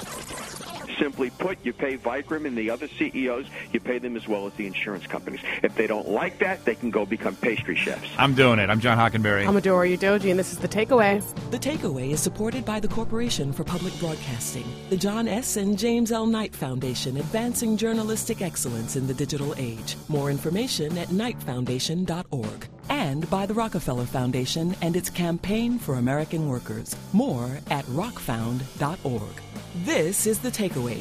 Simply put, you pay Vikram and the other C E Os, you pay them as well as the insurance companies. If they don't like that, they can go become pastry chefs. I'm doing it. I'm John Hockenberry. I'm Adora Udoji, and this is The Takeaway. The Takeaway is supported by the Corporation for Public Broadcasting, the John S. and James L. Knight Foundation, advancing journalistic excellence in the digital age. More information at knight foundation dot org. And by the Rockefeller Foundation and its Campaign for American Workers. More at rock found dot org. This is The Takeaway.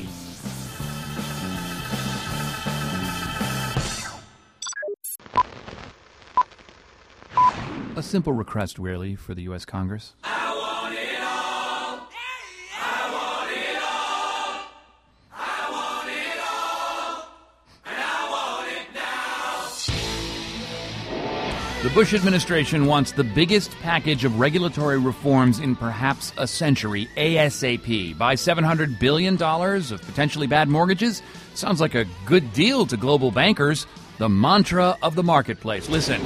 A simple request, really, for the U S Congress. I want it all. I want it all. I want it all. And I want it now. The Bush administration wants the biggest package of regulatory reforms in perhaps a century, ASAP. Buy seven hundred billion dollars of potentially bad mortgages? Sounds like a good deal to global bankers. The mantra of the marketplace. Listen.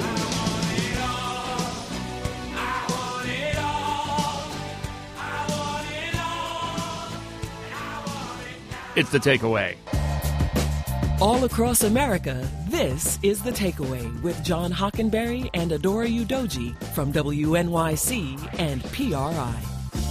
It's The Takeaway. All across America, this is The Takeaway with John Hockenberry and Adora Udoji from W N Y C and P R I.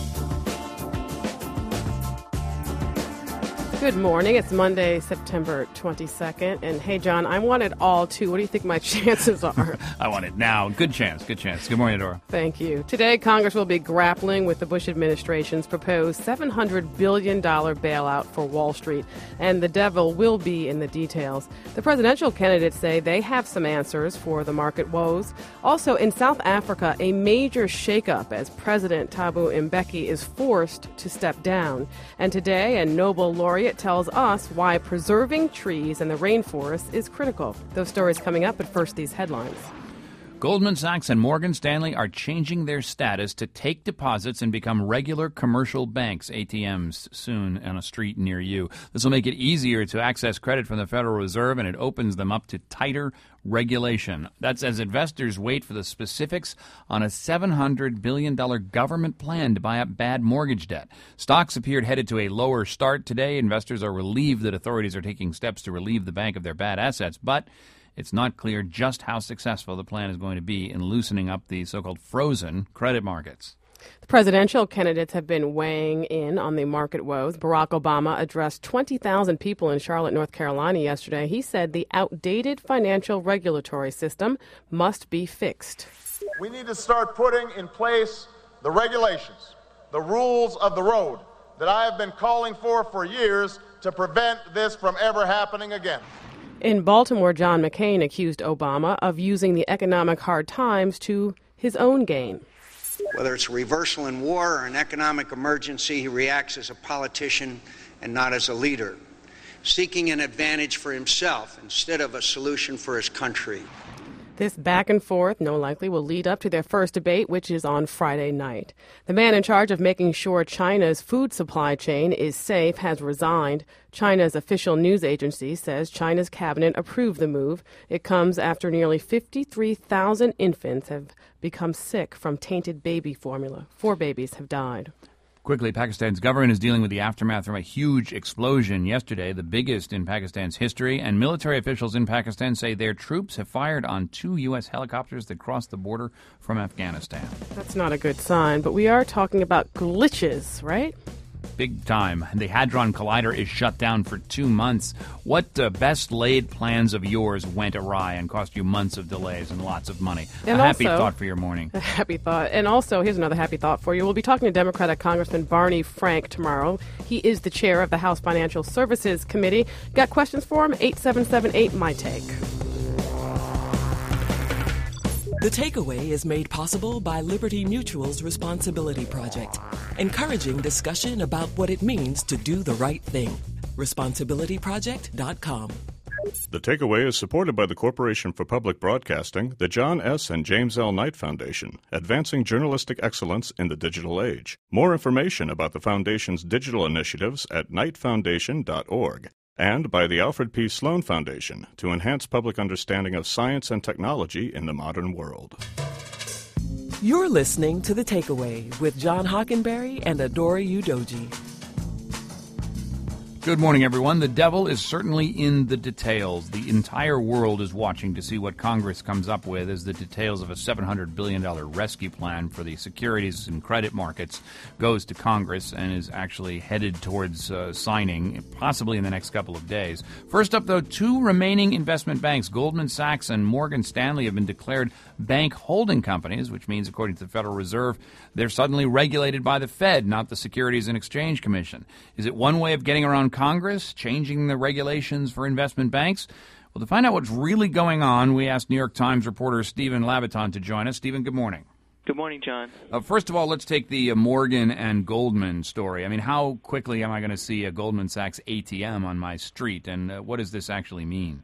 Good morning. It's Monday, September twenty-second. And hey, John, I want it all, too. What do you think my chances are? I want it now. Good chance. Good chance. Good morning, Adora. Thank you. Today, Congress will be grappling with the Bush administration's proposed seven hundred billion dollars bailout for Wall Street. And the devil will be in the details. The presidential candidates say they have some answers for the market woes. Also, in South Africa, a major shakeup as President Thabo Mbeki is forced to step down. And today, a Nobel laureate tells us why preserving trees and the rainforest is critical. Those stories coming up, but first these headlines. Goldman Sachs and Morgan Stanley are changing their status to take deposits and become regular commercial banks, A T Ms, soon on a street near you. This will make it easier to access credit from the Federal Reserve, and it opens them up to tighter regulation. That's as investors wait for the specifics on a seven hundred billion dollars government plan to buy up bad mortgage debt. Stocks appeared headed to a lower start today. Investors are relieved that authorities are taking steps to relieve the bank of their bad assets, but it's not clear just how successful the plan is going to be in loosening up the so-called frozen credit markets. The presidential candidates have been weighing in on the market woes. Barack Obama addressed twenty thousand people in Charlotte, North Carolina yesterday. He said the outdated financial regulatory system must be fixed. We need to start putting in place the regulations, the rules of the road that I have been calling for for years to prevent this from ever happening again. In Baltimore, John McCain accused Obama of using the economic hard times to his own gain. Whether it's a reversal in war or an economic emergency, he reacts as a politician and not as a leader, seeking an advantage for himself instead of a solution for his country. This back and forth, no likely, will lead up to their first debate, which is on Friday night. The man in charge of making sure China's food supply chain is safe has resigned. China's official news agency says China's cabinet approved the move. It comes after nearly fifty-three thousand infants have become sick from tainted baby formula. Four babies have died. Quickly, Pakistan's government is dealing with the aftermath from a huge explosion yesterday, the biggest in Pakistan's history, and military officials in Pakistan say their troops have fired on two U S helicopters that crossed the border from Afghanistan. That's not a good sign, but we are talking about glitches, right? Big time. The Hadron Collider is shut down for two months. What uh, best-laid plans of yours went awry and cost you months of delays and lots of money? And a happy also, thought for your morning. A happy thought. And also, here's another happy thought for you. We'll be talking to Democratic Congressman Barney Frank tomorrow. He is the chair of the House Financial Services Committee. Got questions for him? eight seven seven eight, M Y Take. The Takeaway is made possible by Liberty Mutual's Responsibility Project, encouraging discussion about what it means to do the right thing. responsibility project dot com. The Takeaway is supported by the Corporation for Public Broadcasting, the John S. and James L. Knight Foundation, advancing journalistic excellence in the digital age. More information about the Foundation's digital initiatives at knight foundation dot org. And by the Alfred P. Sloan Foundation to enhance public understanding of science and technology in the modern world. You're listening to The Takeaway with John Hockenberry and Adora Udoji. Good morning, everyone. The devil is certainly in the details. The entire world is watching to see what Congress comes up with as the details of a seven hundred billion dollars rescue plan for the securities and credit markets goes to Congress and is actually headed towards uh, signing, possibly in the next couple of days. First up, though, two remaining investment banks, Goldman Sachs and Morgan Stanley, have been declared bank holding companies, which means, according to the Federal Reserve, they're suddenly regulated by the Fed, not the Securities and Exchange Commission. Is it one way of getting around Congress, changing the regulations for investment banks? Well, to find out what's really going on, we asked New York Times reporter Stephen Labaton to join us. Stephen, good morning. Good morning, John. Uh, first of all, let's take the uh, Morgan and Goldman story. I mean, how quickly am I going to see a Goldman Sachs A T M on my street, and uh, what does this actually mean?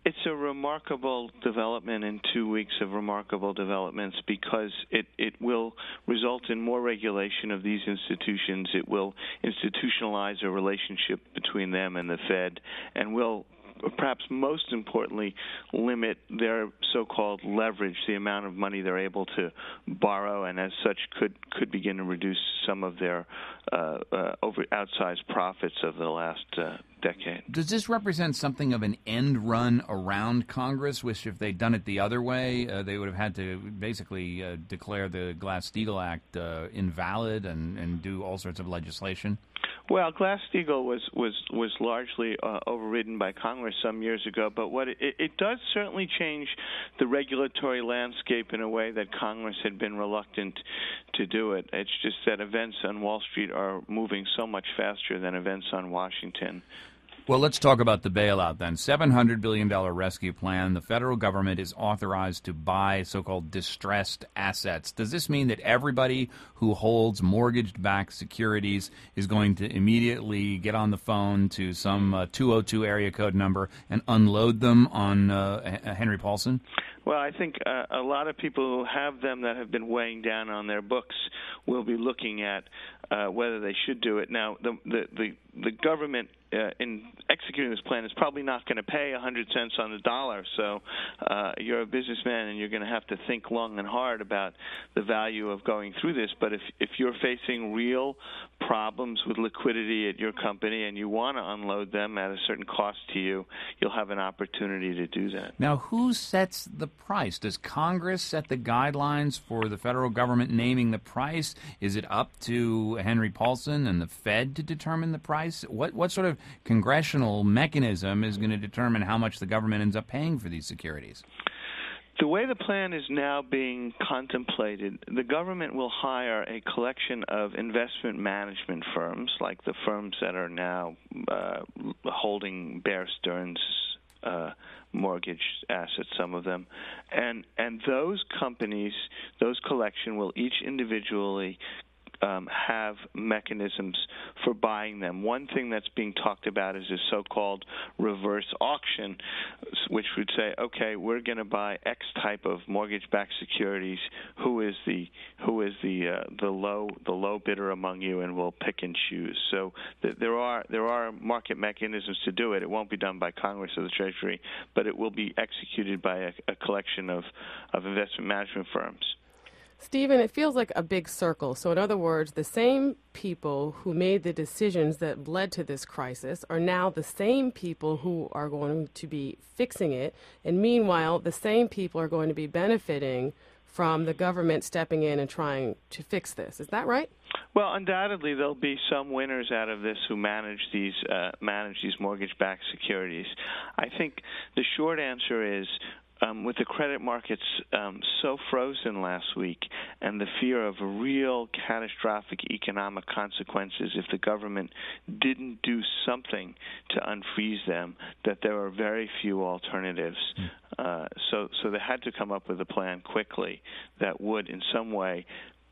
It's a remarkable development in two weeks of remarkable developments because it, it will result in more regulation of these institutions. It will institutionalize a relationship between them and the Fed, and will perhaps most importantly limit their so-called leverage, the amount of money they're able to borrow, and as such could could begin to reduce some of their uh, uh, over outsized profits of the last uh, decade. Does this represent something of an end run around Congress, which if they'd done it the other way, uh, they would have had to basically uh, declare the Glass-Steagall Act uh, invalid and, and do all sorts of legislation? Well, Glass-Steagall was was was largely uh, overridden by Congress some years ago, but what it, it does certainly change the regulatory landscape in a way that Congress had been reluctant to do it. It's just that events on Wall Street are moving so much faster than events on Washington. Well, let's talk about the bailout then. seven hundred billion dollars rescue plan. The federal government is authorized to buy so-called distressed assets. Does this mean that everybody who holds mortgage-backed securities is going to immediately get on the phone to some uh, two oh two area code number and unload them on uh, Henry Paulson? Well, I think uh, a lot of people who have them that have been weighing down on their books will be looking at uh, whether they should do it. Now, the the the, the government uh, in executing this plan is probably not going to pay one hundred cents on the dollar. So uh, you're a businessman and you're going to have to think long and hard about the value of going through this. But if if you're facing real problems with liquidity at your company and you want to unload them at a certain cost to you, you'll have an opportunity to do that. Now, who sets the price? Does Congress set the guidelines for the federal government naming the price? Is it up to Henry Paulson and the Fed to determine the price? What what sort of congressional mechanism is going to determine how much the government ends up paying for these securities? The way the plan is now being contemplated, the government will hire a collection of investment management firms, like the firms that are now uh, holding Bear Stearns uh, mortgage assets, some of them, and and those companies, those collection will each individually Um, have mechanisms for buying them. One thing that's being talked about is a so-called reverse auction, which would say, okay, we're going to buy X type of mortgage-backed securities. Who is the who is the uh, the low the low bidder among you, and we'll pick and choose. So th- there are there are market mechanisms to do it. It won't be done by Congress or the Treasury, but it will be executed by a, a collection of, of investment management firms. Stephen, it feels like a big circle. So in other words, the same people who made the decisions that led to this crisis are now the same people who are going to be fixing it. And meanwhile, the same people are going to be benefiting from the government stepping in and trying to fix this. Is that right? Well, undoubtedly, there'll be some winners out of this who manage these uh, manage these mortgage-backed securities. I think the short answer is, Um, with the credit markets um, so frozen last week and the fear of real catastrophic economic consequences if the government didn't do something to unfreeze them, that there are very few alternatives. Mm. Uh, so, so they had to come up with a plan quickly that would in some way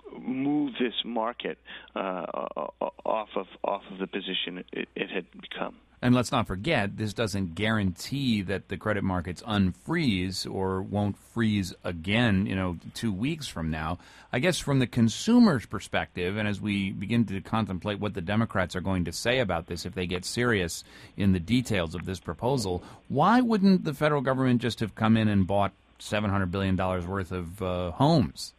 move this market uh, off of off of the position it, it had become. And let's not forget, this doesn't guarantee that the credit markets unfreeze or won't freeze again, you know, two weeks from now. I guess from the consumer's perspective, and as we begin to contemplate what the Democrats are going to say about this if they get serious in the details of this proposal, why wouldn't the federal government just have come in and bought seven hundred billion dollars worth of uh, homes?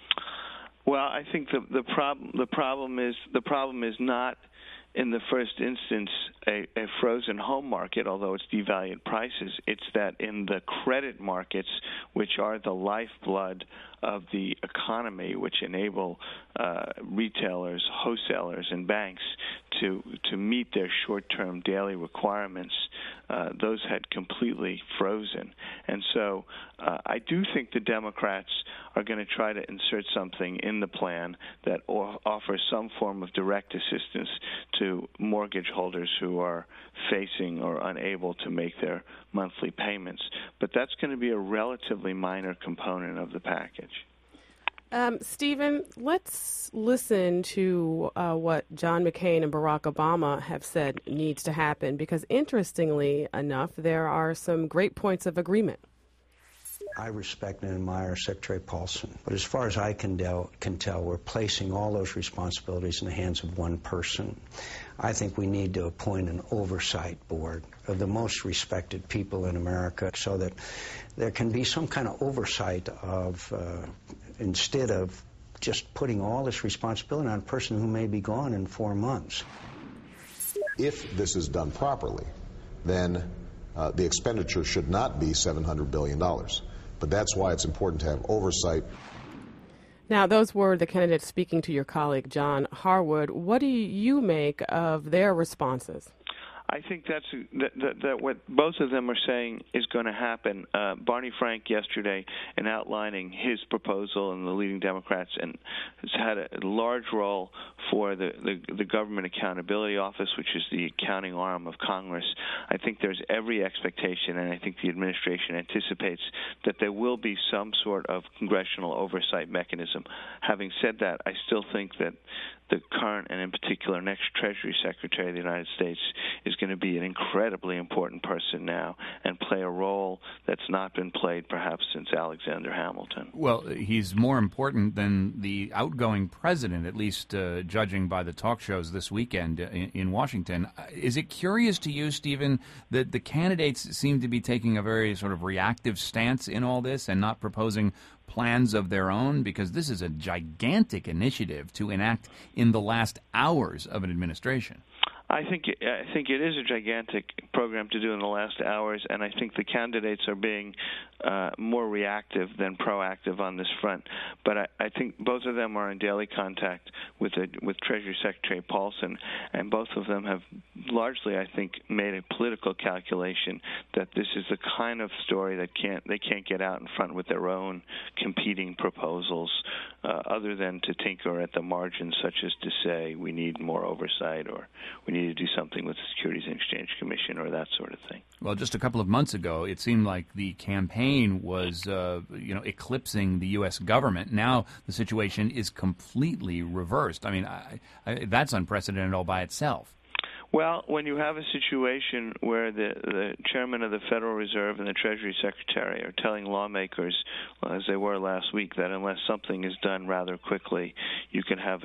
Well, I think the the problem the problem is the problem is not in the first instance a, a frozen home market, although it's devalued prices. It's that in the credit markets, which are the lifeblood of the economy, which enable uh, retailers, wholesalers, and banks to to meet their short-term daily requirements, uh, those had completely frozen. And so uh, I do think the Democrats are going to try to insert something in the plan that o- offers some form of direct assistance to mortgage holders who are facing or unable to make their monthly payments. But that's going to be a relatively minor component of the package. Um, Stephen, let's listen to uh, what John McCain and Barack Obama have said needs to happen, because interestingly enough, there are some great points of agreement. I respect and admire Secretary Paulson, but as far as I can, del- can tell, we're placing all those responsibilities in the hands of one person. I think we need to appoint an oversight board of the most respected people in America so that there can be some kind of oversight of, uh, instead of just putting all this responsibility on a person who may be gone in four months. If this is done properly, then uh, the expenditure should not be seven hundred billion dollars. But that's why it's important to have oversight. Now, those were the candidates speaking to your colleague, John Harwood. What do you make of their responses? I think that's that, that, that what both of them are saying is going to happen. Uh, Barney Frank yesterday, in outlining his proposal, and the leading Democrats, and has had a large role for the, the, the Government Accountability Office, which is the accounting arm of Congress. I think there's every expectation, and I think the administration anticipates that there will be some sort of congressional oversight mechanism. Having said that, I still think that the current, and in particular next Treasury Secretary of the United States, is going to be an incredibly important person now and play a role that's not been played perhaps since Alexander Hamilton. Well, he's more important than the outgoing president, at least uh, judging by the talk shows this weekend in, in Washington. Is it curious to you, Stephen, that the candidates seem to be taking a very sort of reactive stance in all this and not proposing plans of their own? Because this is a gigantic initiative to enact in the last hours of an administration. I think I think it is a gigantic program to do in the last hours, and I think the candidates are being uh, more reactive than proactive on this front. But I, I think both of them are in daily contact with a, with Treasury Secretary Paulson, and both of them have largely, I think, made a political calculation that this is the kind of story that can't they can't get out in front with their own competing proposals, uh, other than to tinker at the margins, such as to say we need more oversight or we need to do something with the Securities and Exchange Commission or that sort of thing. Well, just a couple of months ago, it seemed like the campaign was, uh, you know, eclipsing the U S government. Now the situation is completely reversed. I mean, I, I, that's unprecedented all by itself. Well, when you have a situation where the, the chairman of the Federal Reserve and the Treasury Secretary are telling lawmakers, well, as they were last week, that unless something is done rather quickly, you can have a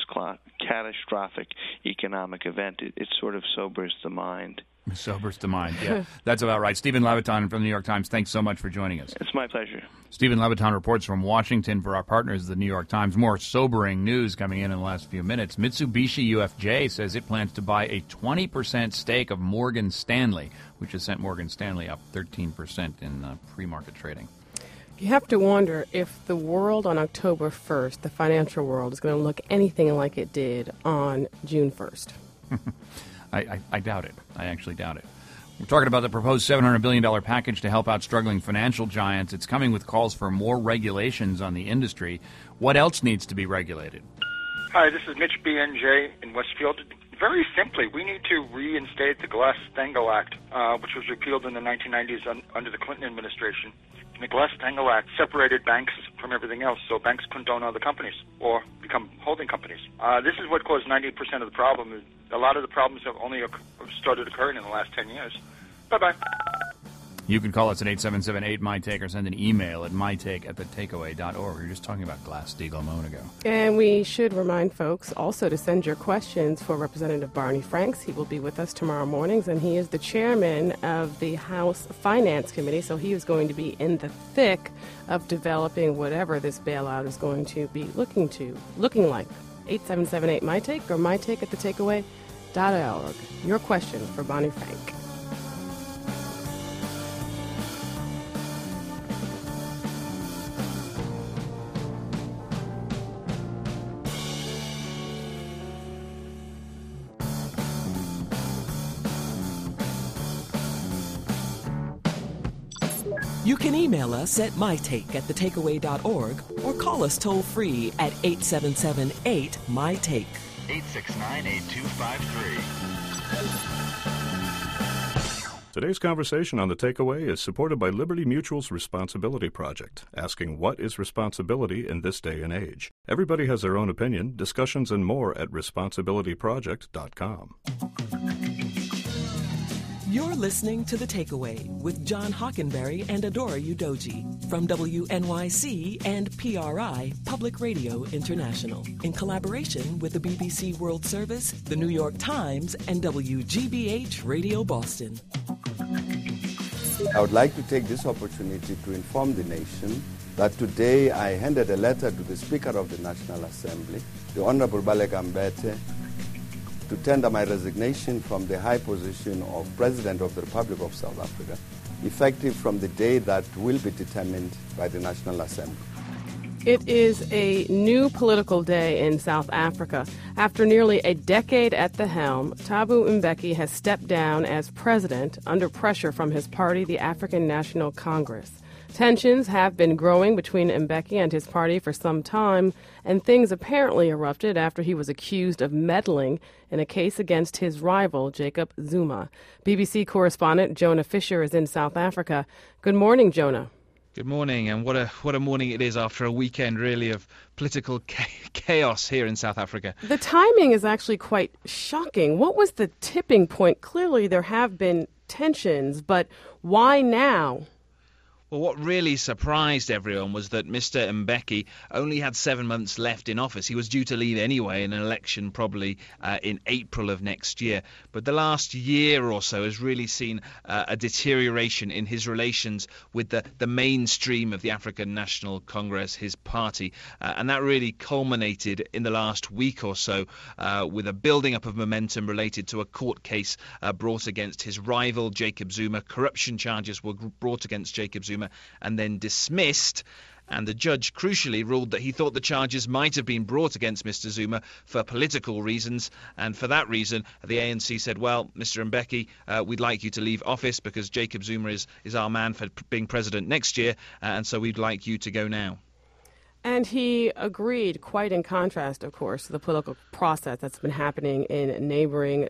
catastrophic economic event, it, it sort of sobers the mind. Sobers the mind, yeah. That's about right. Stephen Levitan from the New York Times, thanks so much for joining us. It's my pleasure. Stephen Levitan reports from Washington for our partners, the New York Times. More sobering news coming in in the last few minutes. Mitsubishi U F J says it plans to buy a twenty percent stake of Morgan Stanley, which has sent Morgan Stanley up thirteen percent in uh, pre-market trading. You have to wonder if the world on October first, the financial world, is going to look anything like it did on June first. I, I, I doubt it. I actually doubt it. We're talking about the proposed seven hundred billion dollars package to help out struggling financial giants. It's coming with calls for more regulations on the industry. What else needs to be regulated? Hi, this is Mitch B N J in Westfield. Very simply, we need to reinstate the Glass-Steagall Act, uh, which was repealed in the nineteen nineties un- under the Clinton administration. And the Glass-Steagall Act separated banks from everything else, so banks couldn't own other companies or become holding companies. Uh, this is what caused ninety percent of the problem. A lot of the problems have only occur- started occurring in the last ten years. Bye-bye. You can call us at eight seven seven eight M Y Take or send an email at mytake at the takeaway dot org. We were just talking about Glass-Steagall a moment ago. And we should remind folks also to send your questions for Representative Barney Franks. He will be with us tomorrow mornings, and he is the chairman of the House Finance Committee, so he is going to be in the thick of developing whatever this bailout is going to be looking to looking like. eight seven seven eight M Y Take or mytake at the takeaway dot org. Your question for Barney Frank. You can email us at mytake at the takeaway dot org or call us toll free at eight seven seven eight M Y Take. eight six nine, eight two five three. Today's conversation on The Takeaway is supported by Liberty Mutual's Responsibility Project, asking what is responsibility in this day and age. Everybody has their own opinion. Discussions and more at responsibility project dot com. You're listening to The Takeaway with John Hockenberry and Adora Udoji from W N Y C and P R I Public Radio International in collaboration with the B B C World Service, the New York Times, and W G B H Radio Boston. I would like to take this opportunity to inform the nation that today I handed a letter to the Speaker of the National Assembly, the Honorable Baleka Mbete, to tender my resignation from the high position of President of the Republic of South Africa, effective from the day that will be determined by the National Assembly. It is a new political day in South Africa. After nearly a decade at the helm, Thabo Mbeki has stepped down as president under pressure from his party, the African National Congress. Tensions have been growing between Mbeki and his party for some time, and things apparently erupted after he was accused of meddling in a case against his rival, Jacob Zuma. B B C correspondent Jonah Fisher is in South Africa. Good morning, Jonah. Good morning, and what a what a morning it is after a weekend, really, of political chaos here in South Africa. The timing is actually quite shocking. What was the tipping point? Clearly there have been tensions, but why now? Well, what really surprised everyone was that Mister Mbeki only had seven months left in office. He was due to leave anyway in an election probably uh, in April of next year. But the last year or so has really seen uh, a deterioration in his relations with the, the mainstream of the African National Congress, his party. Uh, and that really culminated in the last week or so uh, with a building up of momentum related to a court case uh, brought against his rival, Jacob Zuma. Corruption charges were brought against Jacob Zuma and then dismissed, and the judge crucially ruled that he thought the charges might have been brought against Mister Zuma for political reasons, and for that reason the A N C said, well, Mister Mbeki, uh, we'd like you to leave office because Jacob Zuma is, is our man for being president next year, uh, and so we'd like you to go now. And he agreed, quite in contrast, of course, to the political process that's been happening in neighboring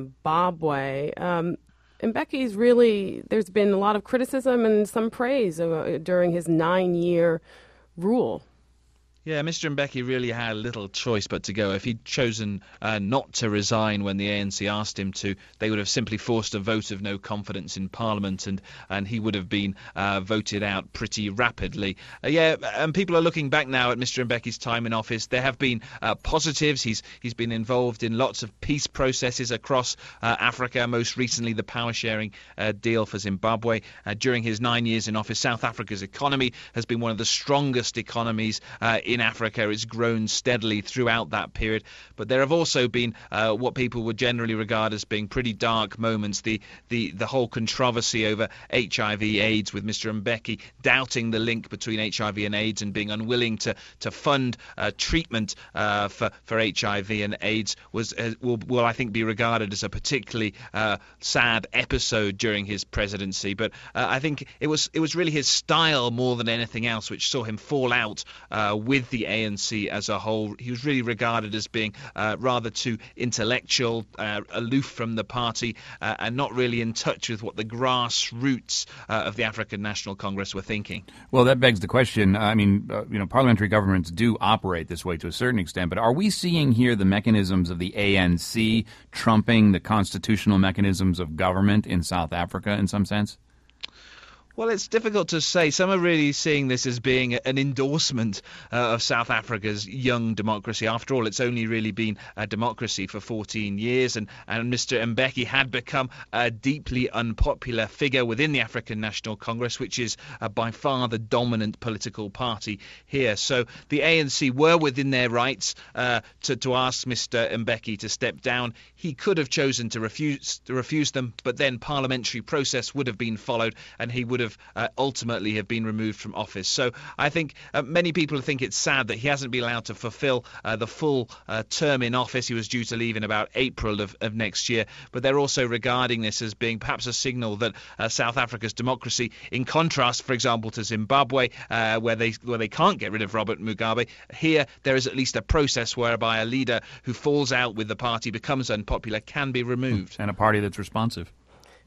Zimbabwe. Um, Mbeki's really, there's been a lot of criticism and some praise uh, during his nine-year rule. Yeah, Mister Mbeki really had little choice but to go. If he'd chosen uh, not to resign when the A N C asked him to, they would have simply forced a vote of no confidence in Parliament, and, and he would have been uh, voted out pretty rapidly. Uh, yeah, and people are looking back now at Mister Mbeki's time in office. There have been uh, positives. He's he's been involved in lots of peace processes across uh, Africa, most recently the power-sharing uh, deal for Zimbabwe. Uh, during his nine years in office, South Africa's economy has been one of the strongest economies uh, in Africa. It's grown steadily throughout that period, but there have also been uh, what people would generally regard as being pretty dark moments. The the the whole controversy over H I V AIDS, with Mister Mbeki doubting the link between H I V and AIDS and being unwilling to to fund uh, treatment uh, for for H I V and AIDS, was uh, will will I think be regarded as a particularly uh, sad episode during his presidency. But uh, I think it was it was really his style more than anything else which saw him fall out uh, with the A N C as a whole. He was really regarded as being uh, rather too intellectual, uh, aloof from the party, uh, and not really in touch with what the grassroots uh, of the African National Congress were thinking. Well, that begs the question. I mean, uh, you know, parliamentary governments do operate this way to a certain extent, but are we seeing here the mechanisms of the A N C trumping the constitutional mechanisms of government in South Africa in some sense? Well, it's difficult to say. Some are really seeing this as being an endorsement uh, of South Africa's young democracy. After all, it's only really been a democracy for fourteen years, and, and Mister Mbeki had become a deeply unpopular figure within the African National Congress, which is uh, by far the dominant political party here. So the A N C were within their rights uh, to, to ask Mister Mbeki to step down. He could have chosen to refuse, to refuse them, but then parliamentary process would have been followed, and he would have Uh, ultimately have been removed from office. So I think uh, many people think it's sad that he hasn't been allowed to fulfill uh, the full uh, term in office. He was due to leave in about April of, of next year, but they're also regarding this as being perhaps a signal that uh, South Africa's democracy, in contrast, for example, to Zimbabwe, uh, where they where they can't get rid of Robert Mugabe, here there is at least a process whereby a leader who falls out with the party, becomes unpopular, can be removed. And a party that's responsive.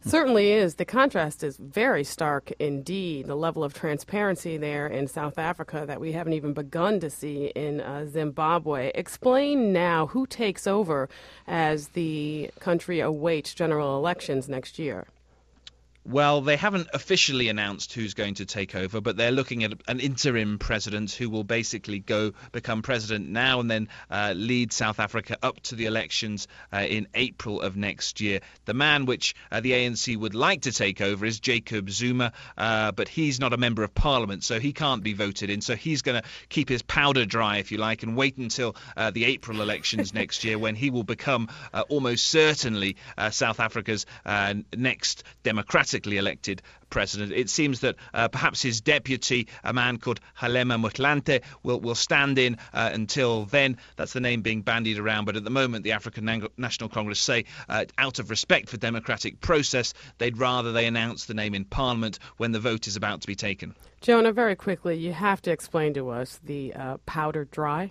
Certainly is. The contrast is very stark indeed. The level of transparency there in South Africa that we haven't even begun to see in uh, Zimbabwe. Explain now who takes over as the country awaits general elections next year. Well, they haven't officially announced who's going to take over, but they're looking at an interim president who will basically go become president now and then uh, lead South Africa up to the elections uh, in April of next year. The man which uh, the A N C would like to take over is Jacob Zuma, uh, but he's not a member of parliament, so he can't be voted in. So he's going to keep his powder dry, if you like, and wait until uh, the April elections next year, when he will become uh, almost certainly uh, South Africa's uh, next democratic elected president. It seems that uh, perhaps his deputy, a man called Halema Motlanthe, will, will stand in uh, until then. That's the name being bandied around. But at the moment, the African National Congress say, uh, out of respect for democratic process, they'd rather they announce the name in Parliament when the vote is about to be taken. Jonah, very quickly, you have to explain to us the uh, powder dry.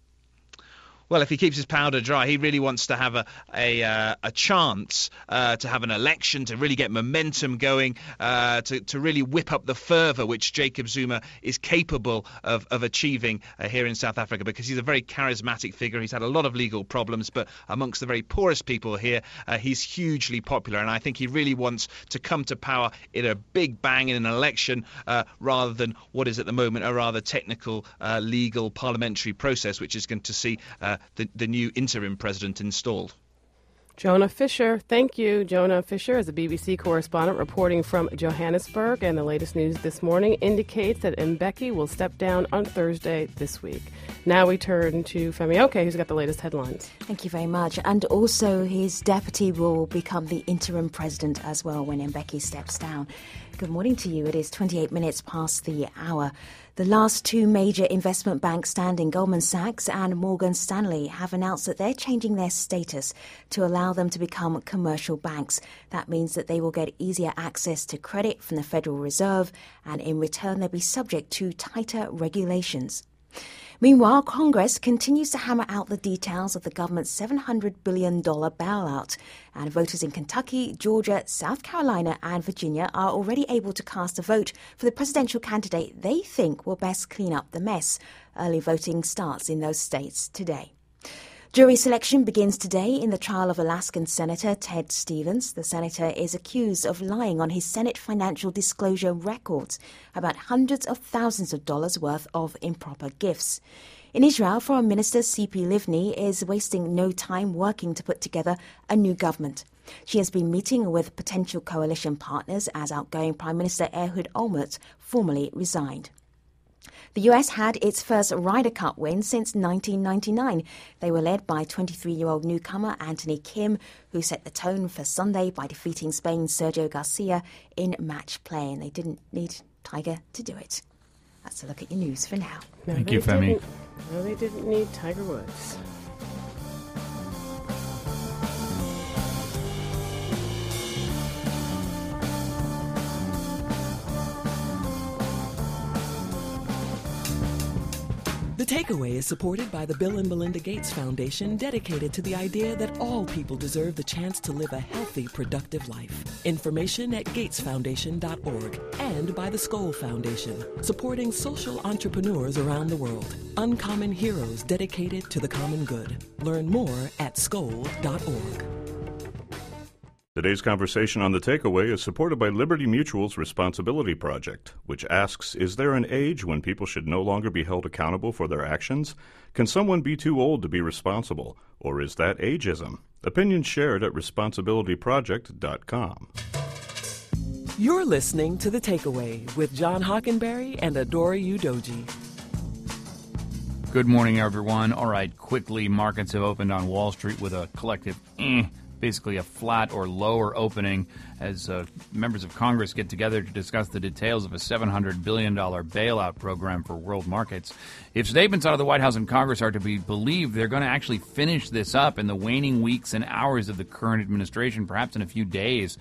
Well, if he keeps his powder dry, he really wants to have a a, uh, a chance uh, to have an election, to really get momentum going, uh, to, to really whip up the fervour which Jacob Zuma is capable of, of achieving uh, here in South Africa, because he's a very charismatic figure. He's had a lot of legal problems, but amongst the very poorest people here, uh, he's hugely popular. And I think he really wants to come to power in a big bang in an election uh, rather than what is at the moment a rather technical, uh, legal, parliamentary process, which is going to see uh, The, the new interim president installed. Jonah Fisher, thank you. Jonah Fisher is a B B C correspondent reporting from Johannesburg, and the latest news this morning indicates that Mbeki will step down on Thursday this week. Now we turn to Femi Oke, who's got the latest headlines. Thank you very much. And also his deputy will become the interim president as well when Mbeki steps down. Good morning to you. It is twenty-eight minutes past the hour. The last two major investment banks standing, Goldman Sachs and Morgan Stanley, have announced that they're changing their status to allow them to become commercial banks. That means that they will get easier access to credit from the Federal Reserve, and in return they'll be subject to tighter regulations. Meanwhile, Congress continues to hammer out the details of the government's seven hundred billion dollars bailout. And voters in Kentucky, Georgia, South Carolina and Virginia are already able to cast a vote for the presidential candidate they think will best clean up the mess. Early voting starts in those states today. Jury selection begins today in the trial of Alaskan Senator Ted Stevens. The senator is accused of lying on his Senate financial disclosure records about hundreds of thousands of dollars worth of improper gifts. In Israel, Foreign Minister Tzipi Livni is wasting no time working to put together a new government. She has been meeting with potential coalition partners as outgoing Prime Minister Ehud Olmert formally resigned. The U S had its first Ryder Cup win since nineteen ninety-nine. They were led by twenty-three-year-old newcomer Anthony Kim, who set the tone for Sunday by defeating Spain's Sergio Garcia in match play, and they didn't need Tiger to do it. That's a look at your news for now. No, Thank you, Femi. No, they didn't need Tiger Woods. The Takeaway is supported by the Bill and Melinda Gates Foundation, dedicated to the idea that all people deserve the chance to live a healthy, productive life. Information at gates foundation dot org, and by the Skoll Foundation, supporting social entrepreneurs around the world. Uncommon heroes dedicated to the common good. Learn more at skoll dot org. Today's conversation on The Takeaway is supported by Liberty Mutual's Responsibility Project, which asks, is there an age when people should no longer be held accountable for their actions? Can someone be too old to be responsible? Or is that ageism? Opinions shared at responsibility project dot com. You're listening to The Takeaway with John Hockenberry and Adora Udoji. Good morning, everyone. All right, quickly, markets have opened on Wall Street with a collective eh. Basically a flat or lower opening as uh, members of Congress get together to discuss the details of a seven hundred billion dollars bailout program for world markets. If statements out of the White House and Congress are to be believed, they're going to actually finish this up in the waning weeks and hours of the current administration, perhaps in a few days.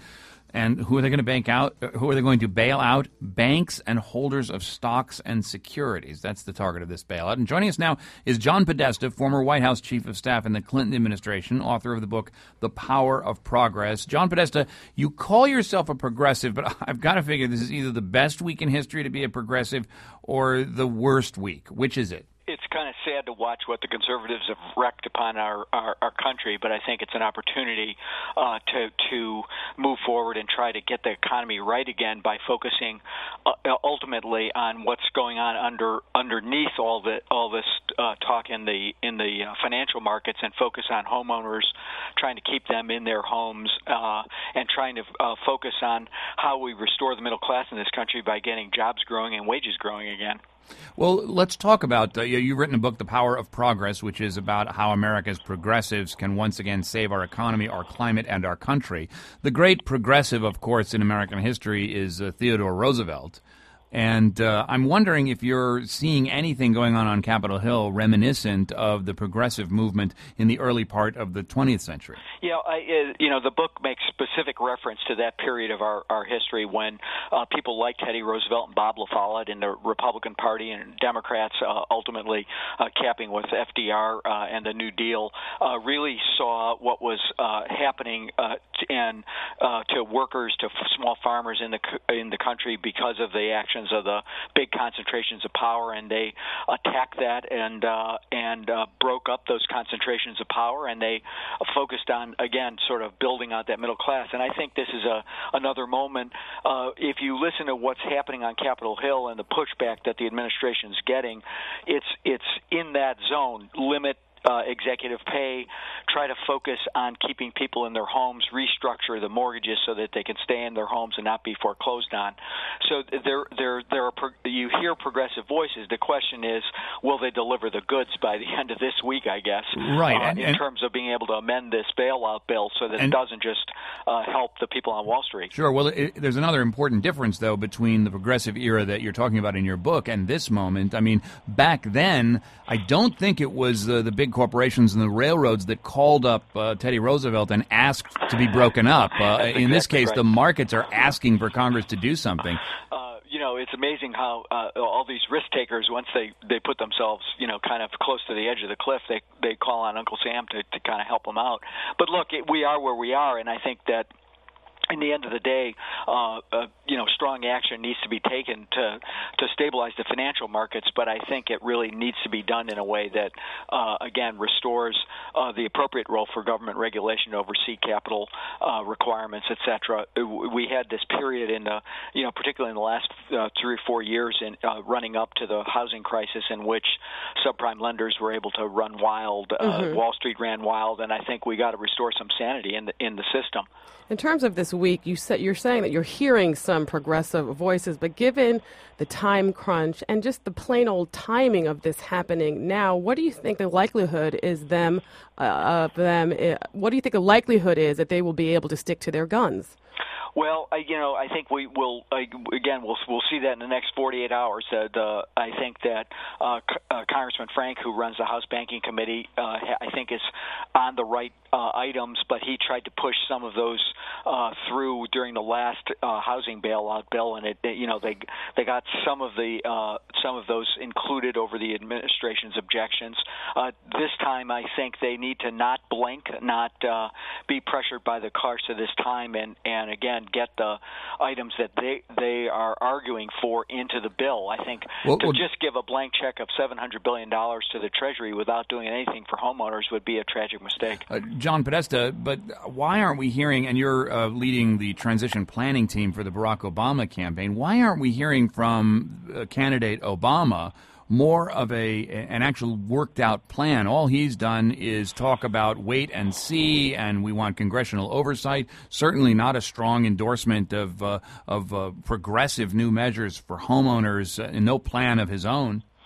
And who are they going to bank out? Who are they going to bail out? Banks and holders of stocks and securities. That's the target of this bailout. And joining us now is John Podesta, former White House Chief of Staff in the Clinton administration, author of the book The Power of Progress. John Podesta, you call yourself a progressive, but I've got to figure this is either the best week in history to be a progressive or the worst week. Which is it? It's kind of sad to watch what the conservatives have wreaked upon our, our, our country, but I think it's an opportunity uh, to to move forward and try to get the economy right again by focusing uh, ultimately on what's going on under underneath all the all this uh, talk in the in the uh, financial markets, and focus on homeowners, trying to keep them in their homes, uh, and trying to uh, focus on how we restore the middle class in this country by getting jobs growing and wages growing again. Well, let's talk about, uh, you've written a book, The Power of Progress, which is about how America's progressives can once again save our economy, our climate, and our country. The great progressive, of course, in American history is uh, Theodore Roosevelt. And uh, I'm wondering if you're seeing anything going on on Capitol Hill reminiscent of the progressive movement in the early part of the twentieth century. Yeah, I, uh, you know, the book makes specific reference to that period of our, our history when uh, people like Teddy Roosevelt and Bob La Follette in the Republican Party, and Democrats uh, ultimately uh, capping with F D R uh, and the New Deal, uh, really saw what was uh, happening uh, to, and uh, to workers, to f- small farmers in the in the country because of the actions of the big concentrations of power, and they attacked that and uh, and uh, broke up those concentrations of power, and they uh, focused on, again, sort of building out that middle class. And I think this is a another moment. Uh, if you listen to what's happening on Capitol Hill and the pushback that the administration's getting, it's it's in that zone. Limit Uh, executive pay, try to focus on keeping people in their homes, restructure the mortgages so that they can stay in their homes and not be foreclosed on. So there, there, there are. Pro- you hear progressive voices. The question is, will they deliver the goods by the end of this week? I guess. Right. Uh, and, in and, terms of being able to amend this bailout bill so that and, it doesn't just uh, help the people on Wall Street. Sure. Well, it, there's another important difference, though, between the progressive era that you're talking about in your book and this moment. I mean, back then, I don't think it was uh, the big corporations and the railroads that called up uh, Teddy Roosevelt and asked to be broken up. Uh, in this case, right. the markets are asking for Congress to do something. Uh, you know, it's amazing how uh, all these risk takers, once they, they put themselves, you know, kind of close to the edge of the cliff, they they call on Uncle Sam to, to kind of help them out. But look, it, we are where we are, and I think that in the end of the day, uh, uh, you know, strong action needs to be taken to to stabilize the financial markets. But I think it really needs to be done in a way that, uh, again, restores uh, the appropriate role for government regulation to oversee capital uh, requirements, et cetera. We had this period in the, you know, particularly in the last uh, three or four years, in uh, running up to the housing crisis, in which subprime lenders were able to run wild. Uh, Mm-hmm. Wall Street ran wild, and I think we got to restore some sanity in the in the system. In terms of this week, you said, you're saying that you're hearing some progressive voices, but given the time crunch and just the plain old timing of this happening now, what do you think the likelihood is them uh, of them? Uh, what do you think the likelihood is that they will be able to stick to their guns? Well, I, you know, I think we will uh, again. We'll we'll see that in the next forty-eight hours. Uh, the I think that uh, C- uh, Congressman Frank, who runs the House Banking Committee, uh, I think is on the right uh, items, but he tried to push some of those uh, through during the last uh, housing bailout bill, and it, you know, they they got some of the uh, some of those included over the administration's objections. Uh, this time, I think they need to not blink, not uh, be pressured by the course of this time, and and again. Get the items that they they are arguing for into the bill. I think well, to well, just give a blank check of seven hundred billion dollars to the Treasury without doing anything for homeowners would be a tragic mistake. Uh, John Podesta, but why aren't we hearing, and you're uh, leading the transition planning team for the Barack Obama campaign, why aren't we hearing from uh, candidate Obama more of a an actual worked out plan? All he's done is talk about wait and see, and we want congressional oversight. Certainly not a strong endorsement of uh, of uh, progressive new measures for homeowners, uh, and no plan of his own.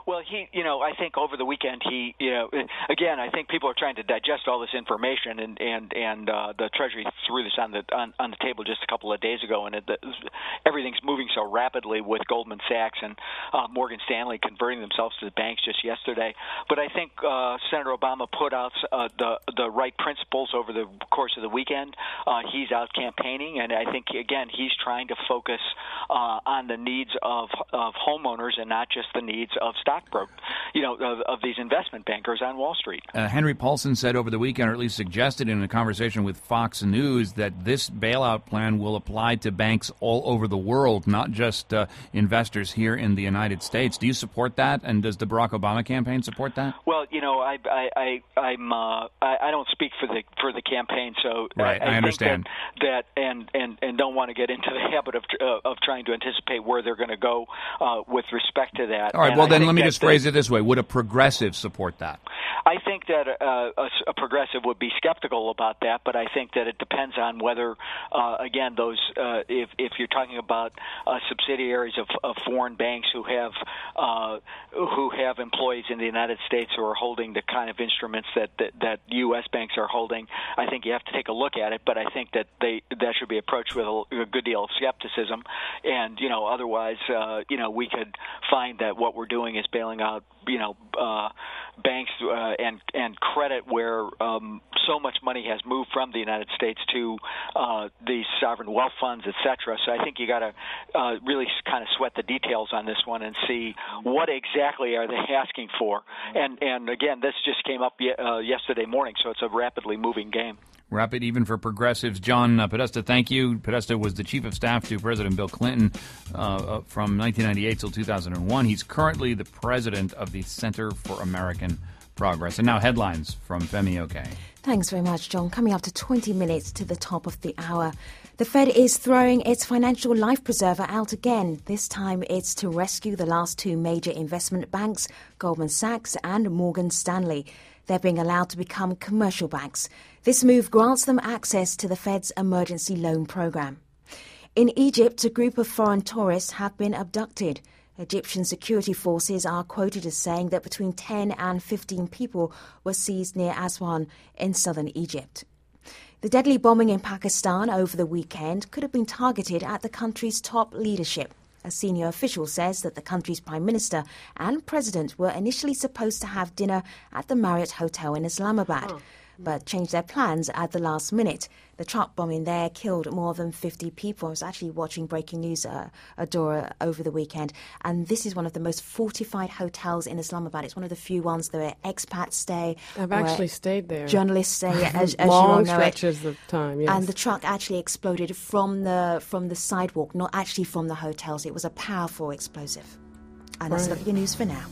Well, he, you know, I think over the weekend he, you know, again, I think people are trying to digest all this information, and and and uh, the Treasury threw this on the on, on the table just a couple of days ago, and it, the, everything's moving so rapidly with Goldman Sachs and uh, Morgan Stanley converting themselves to the banks just yesterday. But I think uh, Senator Obama put out uh, the the right principles over the course of the weekend. Uh, he's out campaigning, and I think again he's trying to focus uh, on the needs of of homeowners and not just the needs of stockbrokers, you know, of, of these investment bankers on Wall Street. Uh, Henry Paulson said over the weekend, or at least suggested in a conversation with Fox News, that this bailout plan will apply to banks all over the world, not just uh, investors here in the United States. Do you support that? And does the Barack Obama campaign support that? Well, you know, I I, I I'm uh, I, I don't speak for the for the campaign, so right, I, I, I understand that, that and, and and don't want to get into the habit of uh, of trying to anticipate where they're going to go uh, with respect to that. All right. And well, I then let me that just phrase it this way: would a progressive support that? I think that uh, a, a progressive would be skeptical about that, but I think that it depends on whether, uh, again, those uh, if if you're talking about uh, subsidiaries of, of foreign banks who have uh, who have employees in the United States who are holding the kind of instruments that, that that U S banks are holding, I think you have to take a look at it. But I think that they that should be approached with a, a good deal of skepticism, and you know, otherwise, uh, you know, we could find that what we're doing is bailing out, you know, uh, banks uh, and and credit where um, so much money has moved from the United States to uh, these sovereign wealth funds, et cetera. So I think you got to uh, really kind of sweat the details on this one and see what exactly are they asking for. And and again, this just came up ye- uh, yesterday morning, so it's a rapidly moving game. Rapid even for progressives. John uh, Podesta, thank you. Podesta was the chief of staff to President Bill Clinton uh, from nineteen ninety-eight till two thousand one. He's currently the president of the Center for American Progress. And now headlines from Femi Oke. Thanks very much, John. Coming up to twenty minutes to the top of the hour. The Fed is throwing its financial life preserver out again. This time it's to rescue the last two major investment banks, Goldman Sachs and Morgan Stanley. They're being allowed to become commercial banks. This move grants them access to the Fed's emergency loan program. In Egypt, a group of foreign tourists have been abducted. Egyptian security forces are quoted as saying that between ten and fifteen people were seized near Aswan in southern Egypt. The deadly bombing in Pakistan over the weekend could have been targeted at the country's top leadership. A senior official says that the country's prime minister and president were initially supposed to have dinner at the Marriott Hotel in Islamabad, oh. but changed their plans at the last minute. The truck bombing there killed more than fifty people. I was actually watching breaking news, uh, Adora, over the weekend, and this is one of the most fortified hotels in Islamabad. It's one of the few ones where expats stay. I've actually stayed there. Journalists stay, as, as long you all know stretches it. of time. Yes. And the truck actually exploded from the from the sidewalk, not actually from the hotels. It was a powerful explosive. And that's Right. the news for now.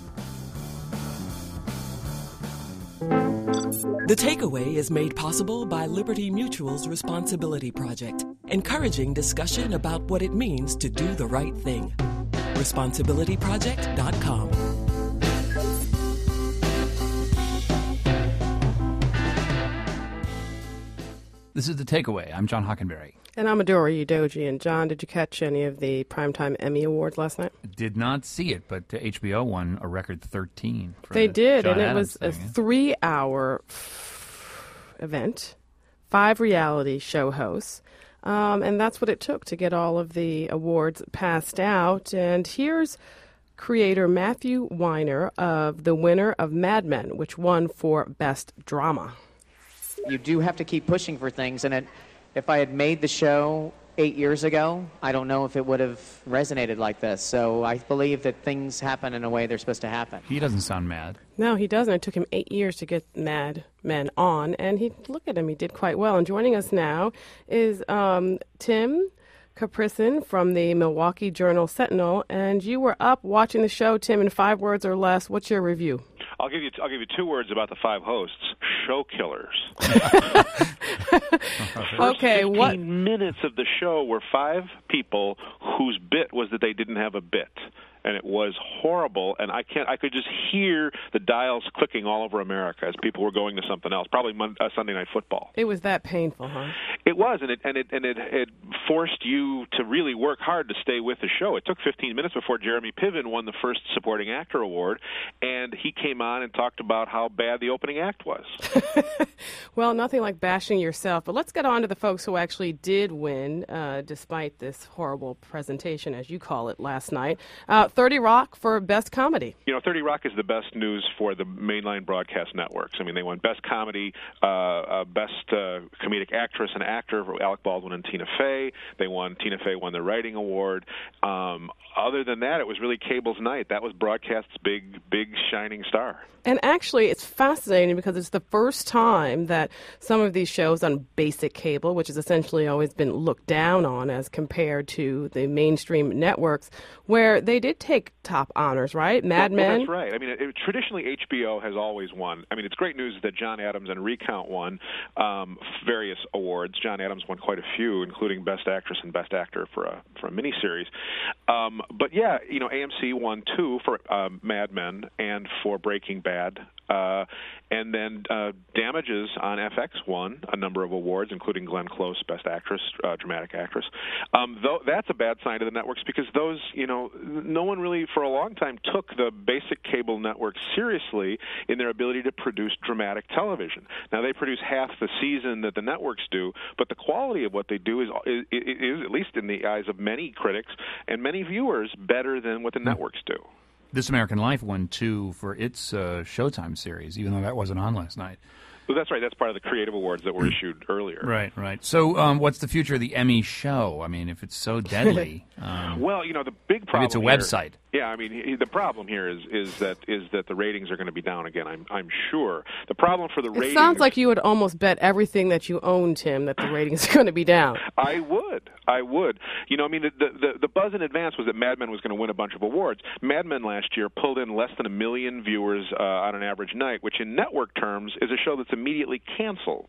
The Takeaway is made possible by Liberty Mutual's Responsibility Project, encouraging discussion about what it means to do the right thing. responsibility project dot com. This is The Takeaway. I'm John Hockenberry. And I'm Adora Udoji. And John, did you catch any of the Primetime Emmy Awards last night? Did not see it, but uh, H B O won a record thirteen. For They the did, John and it Adams was a thing, yeah. three-hour event, five reality show hosts, um, and that's what it took to get all of the awards passed out. And here's creator Matthew Weiner of the winner of Mad Men, which won for Best Drama. You do have to keep pushing for things, and it, if I had made the show eight years ago, I don't know if it would have resonated like this. So I believe that things happen in a way they're supposed to happen. He doesn't sound mad. No, he doesn't. It took him eight years to get Mad Men on, and he look at him, he did quite well. And joining us now is um, Tim Caprison from the Milwaukee Journal Sentinel, and you were up watching the show, Tim, in five words or less. What's your review? I'll give you I'll give you two words about the five hosts. Show killers. Okay, First what fifteen minutes of the show were five people whose bit was that they didn't have a bit. and it was horrible. And I can't. I could just hear the dials clicking all over America as people were going to something else, probably Monday, uh, Sunday Night Football. It was that painful, huh? It was, and it and it and it, it forced you to really work hard to stay with the show. It took fifteen minutes before Jeremy Piven won the first Supporting Actor award, and he came on and talked about how bad the opening act was. Well, nothing like bashing yourself, but let's get on to the folks who actually did win, uh, despite this horrible presentation, as you call it, last night. Uh, thirty Rock for Best Comedy. You know, thirty Rock is the best news for the mainline broadcast networks. I mean, they won Best Comedy, uh, uh, Best uh, Comedic Actress and Actor for Alec Baldwin and Tina Fey. They won. Tina Fey won the Writing Award. Um, other than that, it was really cable's night. That was broadcast's big, big shining star. And actually, it's fascinating because it's the first time that some of these shows on basic cable, which has essentially always been looked down on as compared to the mainstream networks, where they did take top honors, right? Mad well, Men. Well, that's right. I mean, it, traditionally, H B O has always won. I mean, it's great news that John Adams and Recount won um, various awards. John Adams won quite a few, including Best Actress and Best Actor for a for a miniseries. Um, but yeah, you know, A M C won two for uh, Mad Men and for Breaking Bad. Uh, and then uh, Damages on F X won a number of awards, including Glenn Close, Best Actress, uh, Dramatic Actress. Um, though that's a bad sign to the networks because those, you know, no one really for a long time took the basic cable networks seriously in their ability to produce dramatic television. Now they produce half the season that the networks do, but the quality of what they do is, is, is at least in the eyes of many critics and many viewers, better than what the networks do. This American Life won two for its uh, Showtime series, even though that wasn't on last night. Well, that's right. That's part of the creative awards that were issued earlier. Right, right. So um, what's the future of the Emmy show? I mean, if it's so deadly. Um, well, you know, the big problem maybe it's a here, website. Yeah, I mean, he, the problem here is is that is that the ratings are going to be down again, I'm I'm sure. The problem for the It ratings... sounds like you would almost bet everything that you own, Tim, that the ratings are going to be down. I would. I would. You know, I mean, the, the, the buzz in advance was that Mad Men was going to win a bunch of awards. Mad Men last year pulled in less than a million viewers uh, on an average night, which in network terms is a show that's immediately canceled.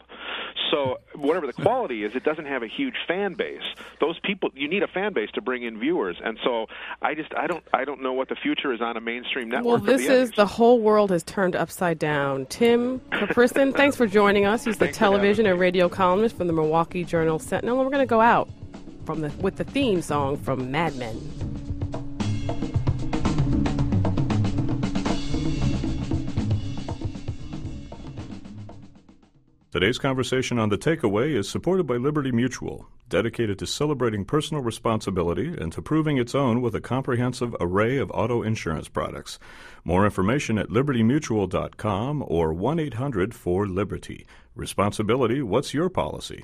So whatever the quality is, it doesn't have a huge fan base. Those people, you need a fan base to bring in viewers. And so I just, I don't, I don't know what the future is on a mainstream network. Well, this the is the whole world has turned upside down. Tim Caprison, thanks for joining us. He's the Thanks television and radio columnist from the Milwaukee Journal Sentinel. And we're going to go out from the with the theme song from Mad Men. Today's conversation on The Takeaway is supported by Liberty Mutual, dedicated to celebrating personal responsibility and to proving its own with a comprehensive array of auto insurance products. More information at liberty mutual dot com or one eight hundred four liberty. Responsibility, what's your policy?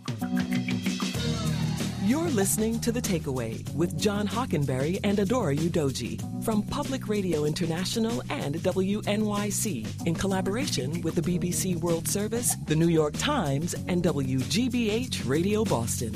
You're listening to The Takeaway with John Hockenberry and Adora Udoji from Public Radio International and W N Y C in collaboration with the B B C World Service, the New York Times, and W G B H Radio Boston.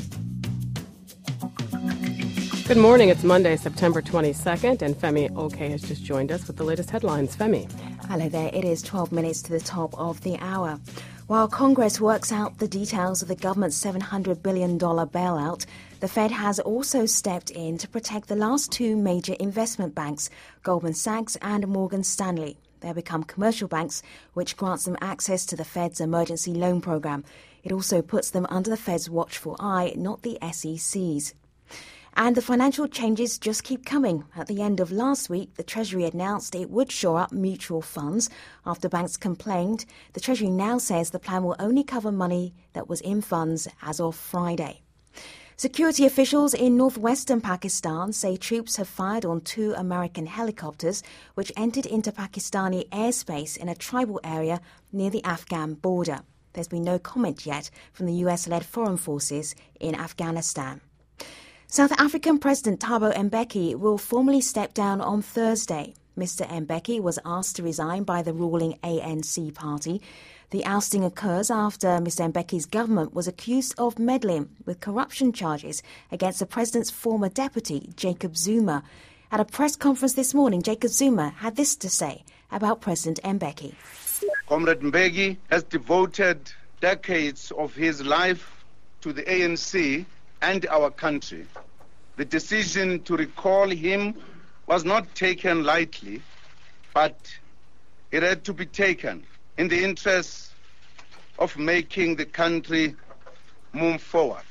Good morning. It's Monday, September twenty-second, and Femi Oke has just joined us with the latest headlines. Femi. Hello there. It is twelve minutes to the top of the hour. While Congress works out the details of the government's seven hundred billion dollars bailout, the Fed has also stepped in to protect the last two major investment banks, Goldman Sachs and Morgan Stanley. They have become commercial banks, which grants them access to the Fed's emergency loan program. It also puts them under the Fed's watchful eye, not the S E C's. And the financial changes just keep coming. At the end of last week, the Treasury announced it would shore up mutual funds after banks complained. The Treasury now says the plan will only cover money that was in funds as of Friday. Security officials in northwestern Pakistan say troops have fired on two American helicopters which entered into Pakistani airspace in a tribal area near the Afghan border. There's been no comment yet from the U S-led foreign forces in Afghanistan. South African President Thabo Mbeki will formally step down on Thursday. Mister Mbeki was asked to resign by the ruling A N C party. The ousting occurs after Mister Mbeki's government was accused of meddling with corruption charges against the president's former deputy, Jacob Zuma. At a press conference this morning, Jacob Zuma had this to say about President Mbeki. Comrade Mbeki has devoted decades of his life to the A N C and our country. The decision to recall him was not taken lightly, but it had to be taken in the interest of making the country move forward.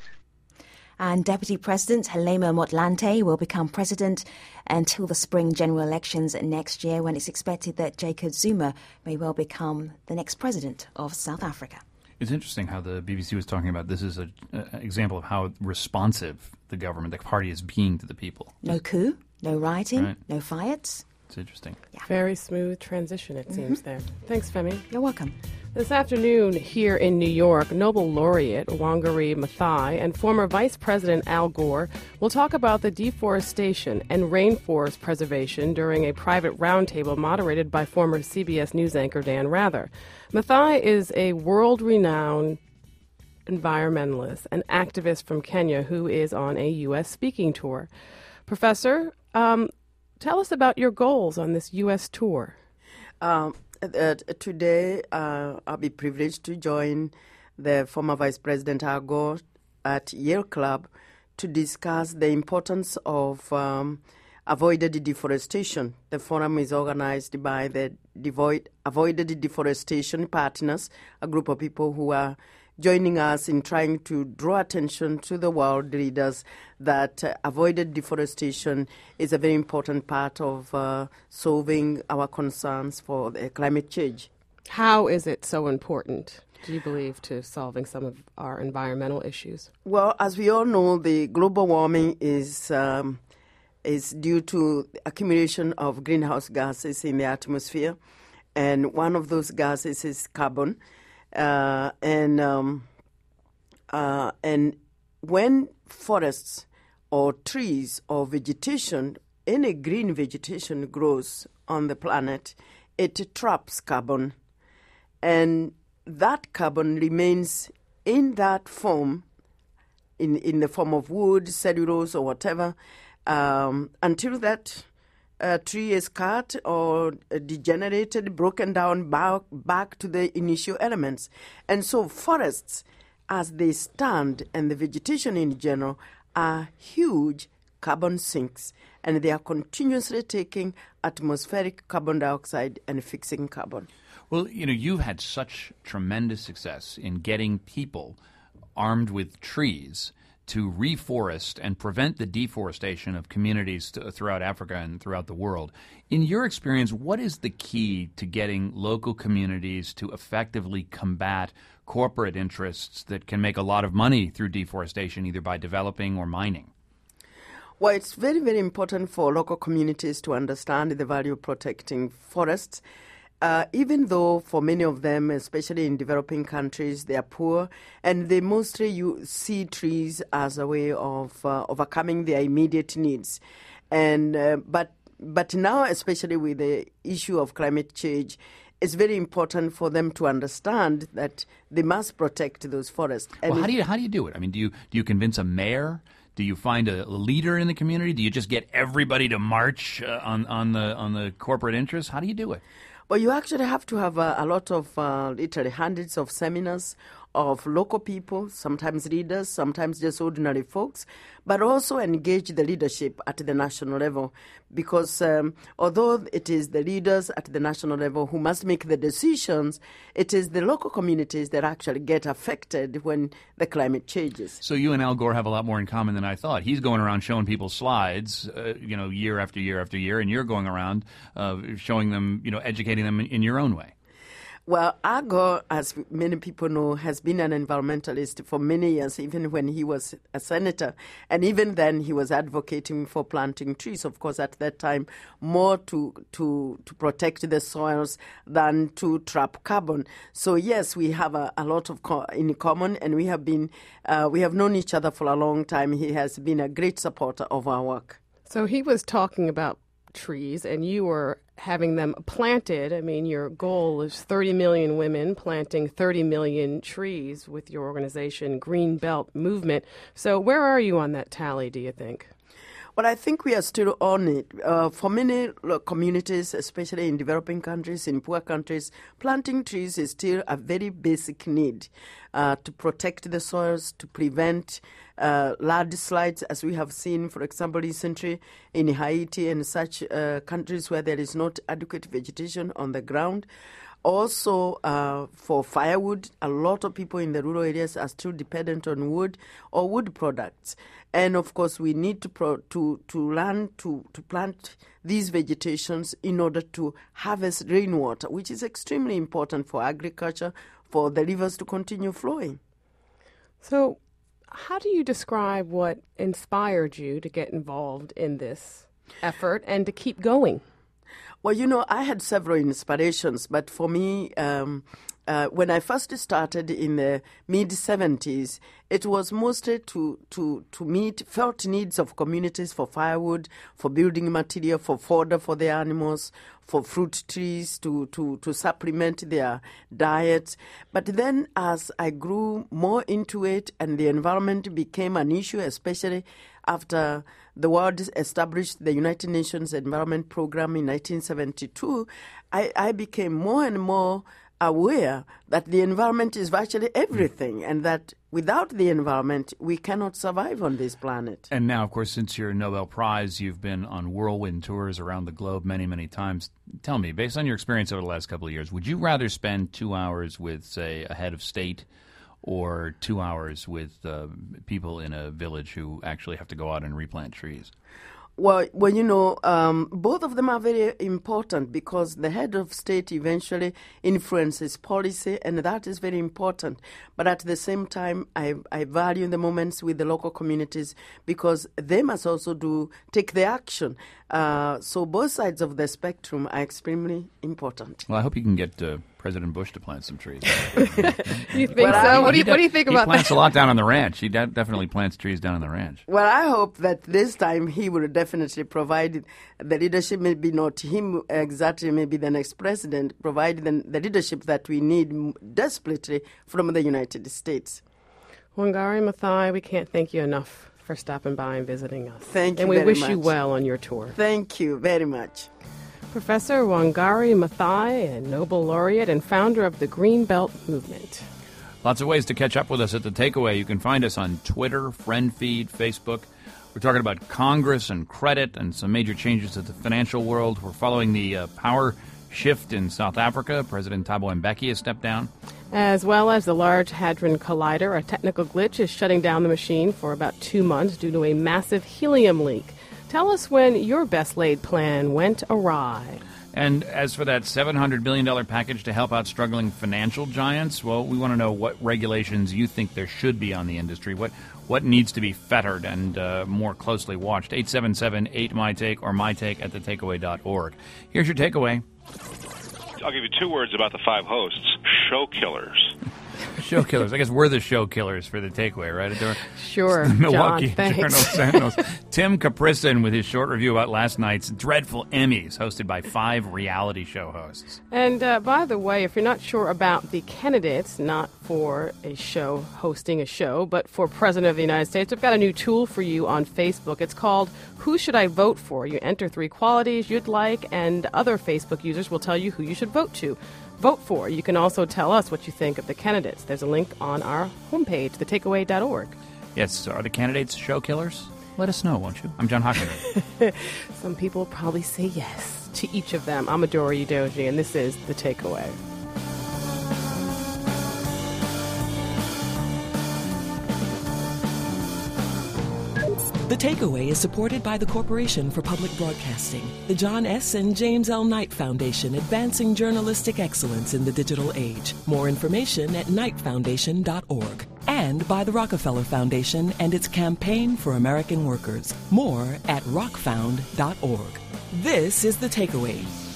And Deputy President Halema Motlanthe will become president until the spring general elections next year, when it's expected that Jacob Zuma may well become the next president of South Africa. It's interesting how the B B C was talking about this is an example of how responsive the government, the party, is being to the people. No coup, no rioting, Right. no riots. It's interesting. Very smooth transition, it seems, there. Thanks, Femi. You're welcome. This afternoon here in New York, Nobel laureate Wangari Maathai and former Vice President Al Gore will talk about the deforestation and rainforest preservation during a private roundtable moderated by former C B S News anchor Dan Rather. Maathai is a world-renowned environmentalist and activist from Kenya who is on a U S speaking tour. Professor, um, tell us about your goals on this U S tour. Um, uh, today, uh, I'll be privileged to join the former Vice President Al Gore at Yale Club to discuss the importance of um, avoided deforestation. The forum is organized by the Devoid, Avoided Deforestation Partners, a group of people who are joining us in trying to draw attention to the world leaders that uh, avoided deforestation is a very important part of uh, solving our concerns for the climate change. How is it so important, do you believe, to solving some of our environmental issues? Well, as we all know, the global warming is um, is due to accumulation of greenhouse gases in the atmosphere, and one of those gases is carbon. Uh, and um, uh, and when forests or trees or vegetation, any green vegetation grows on the planet, it traps carbon, and that carbon remains in that form, in in the form of wood, cellulose, or whatever, um, until that a tree is cut or degenerated, broken down back, back to the initial elements. And so forests, as they stand, and the vegetation in general, are huge carbon sinks, and they are continuously taking atmospheric carbon dioxide and fixing carbon. Well, you know, you've had such tremendous success in getting people armed with trees to reforest and prevent the deforestation of communities to, throughout Africa and throughout the world. In your experience, what is the key to getting local communities to effectively combat corporate interests that can make a lot of money through deforestation, either by developing or mining? Well, it's very, very important for local communities to understand the value of protecting forests. Uh, even though for many of them, especially in developing countries, they are poor, and they mostly you see trees as a way of uh, overcoming their immediate needs. And uh, but but now, especially with the issue of climate change, it's very important for them to understand that they must protect those forests. And well, how do you how do you do it? I mean, do you do you convince a mayor? Do you find a leader in the community? Do you just get everybody to march uh, on on the on the corporate interests? How do you do it? Well, you actually have to have a, a lot of, uh, literally hundreds of seminars of local people, sometimes leaders, sometimes just ordinary folks, but also engage the leadership at the national level. Because um, although it is the leaders at the national level who must make the decisions, it is the local communities that actually get affected when the climate changes. So you and Al Gore have a lot more in common than I thought. He's going around showing people slides, uh, you know, year after year after year, and you're going around uh, showing them, you know, educating them in, in your own way. Well, Al Gore, as many people know, has been an environmentalist for many years, even when he was a senator. And even then, he was advocating for planting trees, of course, at that time, more to to, to protect the soils than to trap carbon. So, yes, we have a, a lot of co- in common, and we have been uh, we have known each other for a long time. He has been a great supporter of our work. So he was talking about trees, and you were having them planted. I mean, your goal is thirty million women planting thirty million trees with your organization, Green Belt Movement. So where are you on that tally, do you think? But I think we are still on it. Uh, for many communities, especially in developing countries, in poor countries, planting trees is still a very basic need uh, to protect the soils, to prevent uh, landslides, as we have seen, for example, recently in Haiti and such uh, countries where there is not adequate vegetation on the ground. Also, uh, for firewood, a lot of people in the rural areas are still dependent on wood or wood products. And, of course, we need to pro- to, to learn to, to plant these vegetations in order to harvest rainwater, which is extremely important for agriculture, for the rivers to continue flowing. So how do you describe what inspired you to get involved in this effort and to keep going? Well, you know, I had several inspirations, but for me, um, uh, when I first started in the mid-seventies, it was mostly to, to, to meet felt needs of communities for firewood, for building material, for fodder for the animals, for fruit trees to, to, to supplement their diet. But then as I grew more into it and the environment became an issue, especially after the world established the United Nations Environment Program in nineteen seventy-two, I, I became more and more aware that the environment is virtually everything and that without the environment, we cannot survive on this planet. And now, of course, since your Nobel Prize, you've been on whirlwind tours around the globe many, many times. Tell me, based on your experience over the last couple of years, would you rather spend two hours with, say, a head of state or two hours with uh, people in a village who actually have to go out and replant trees? Well, well, you know, um, both of them are very important because the head of state eventually influences policy, and that is very important. But at the same time, I, I value the moments with the local communities because they must also do take the action. Uh, so both sides of the spectrum are extremely important. Well, I hope you can get uh, President Bush to plant some trees. You think well, so? I, what do you, what do you think he about that? He plants a lot down on the ranch. He de- definitely plants trees down on the ranch. Well, I hope that this time he will definitely provide the leadership, maybe not him exactly, maybe the next president, provide the, the leadership that we need desperately from the United States. Wangari Maathai, we can't thank you enough for stopping by and visiting us. Thank you And we very wish much. you well on your tour. Thank you very much. Professor Wangari Maathai, a Nobel laureate and founder of the Greenbelt Movement. Lots of ways to catch up with us at The Takeaway. You can find us on Twitter, Friend Feed, Facebook. We're talking about Congress and credit and some major changes to the financial world. We're following the uh, power shift in South Africa. President Thabo Mbeki has stepped down. As well as the Large Hadron Collider, a technical glitch is shutting down the machine for about two months due to a massive helium leak. Tell us when your best-laid plan went awry. And as for that seven hundred billion dollars package to help out struggling financial giants, well, we want to know what regulations you think there should be on the industry. What what needs to be fettered and uh, more closely watched? eight seven seven eight my take or my take at the takeaway dot org. Here's your takeaway. I'll give you two words about the five hosts. Show killers. Show killers. I guess we're the show killers for the takeaway, right? Adora? Sure, Milwaukee John, thanks. Journal Sentinels. Tim Caprison with his short review about last night's dreadful Emmys, hosted by five reality show hosts. And uh, by the way, if you're not sure about the candidates, not for a show, hosting a show, but for President of the United States, we've got a new tool for you on Facebook. It's called Who Should I Vote For? You enter three qualities you'd like, and other Facebook users will tell you who you should vote to. Vote for. You can also tell us what you think of the candidates. There's a link on our homepage, the takeaway dot org. Yes, so are the candidates show killers? Let us know, won't you? I'm John Hockenberry. Some people probably say yes to each of them. I'm Adora Udoji, and this is The Takeaway. The Takeaway is supported by the Corporation for Public Broadcasting, the John S. and James L. Knight Foundation, advancing journalistic excellence in the digital age. More information at knight foundation dot org. And by the Rockefeller Foundation and its Campaign for American Workers. More at rock found dot org. This is The Takeaway.